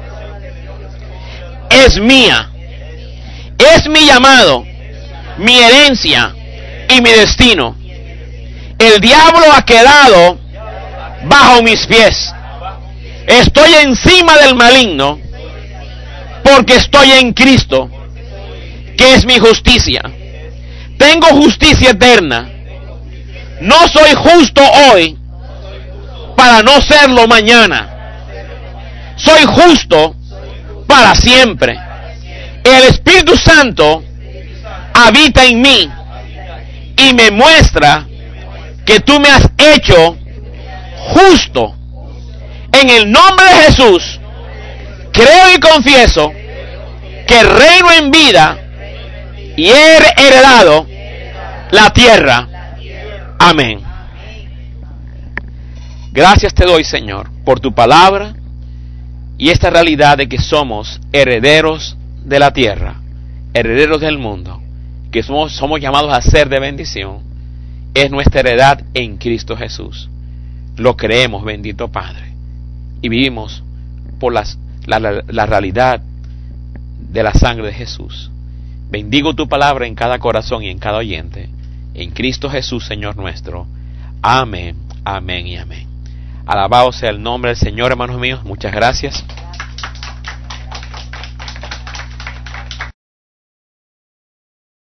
es mía, es mi llamado, mi herencia y mi destino. El diablo ha quedado bajo mis pies. Estoy encima del maligno porque estoy en Cristo, que es mi justicia. Tengo justicia eterna. No soy justo hoy para no serlo mañana. Soy justo para siempre. El Espíritu Santo habita en mí y me muestra que tú me has hecho justo. En el nombre de Jesús, creo y confieso que reino en vida y he heredado la tierra. Amén. Gracias te doy, Señor, por tu palabra y esta realidad de que somos herederos de la tierra, herederos del mundo, que somos llamados a ser de bendición. Es nuestra heredad en Cristo Jesús. Lo creemos, bendito Padre, y vivimos por la realidad de la sangre de Jesús. Bendigo tu palabra en cada corazón y en cada oyente. En Cristo Jesús, Señor nuestro. Amén, amén y amén. Alabado sea el nombre del Señor, hermanos míos. Muchas gracias.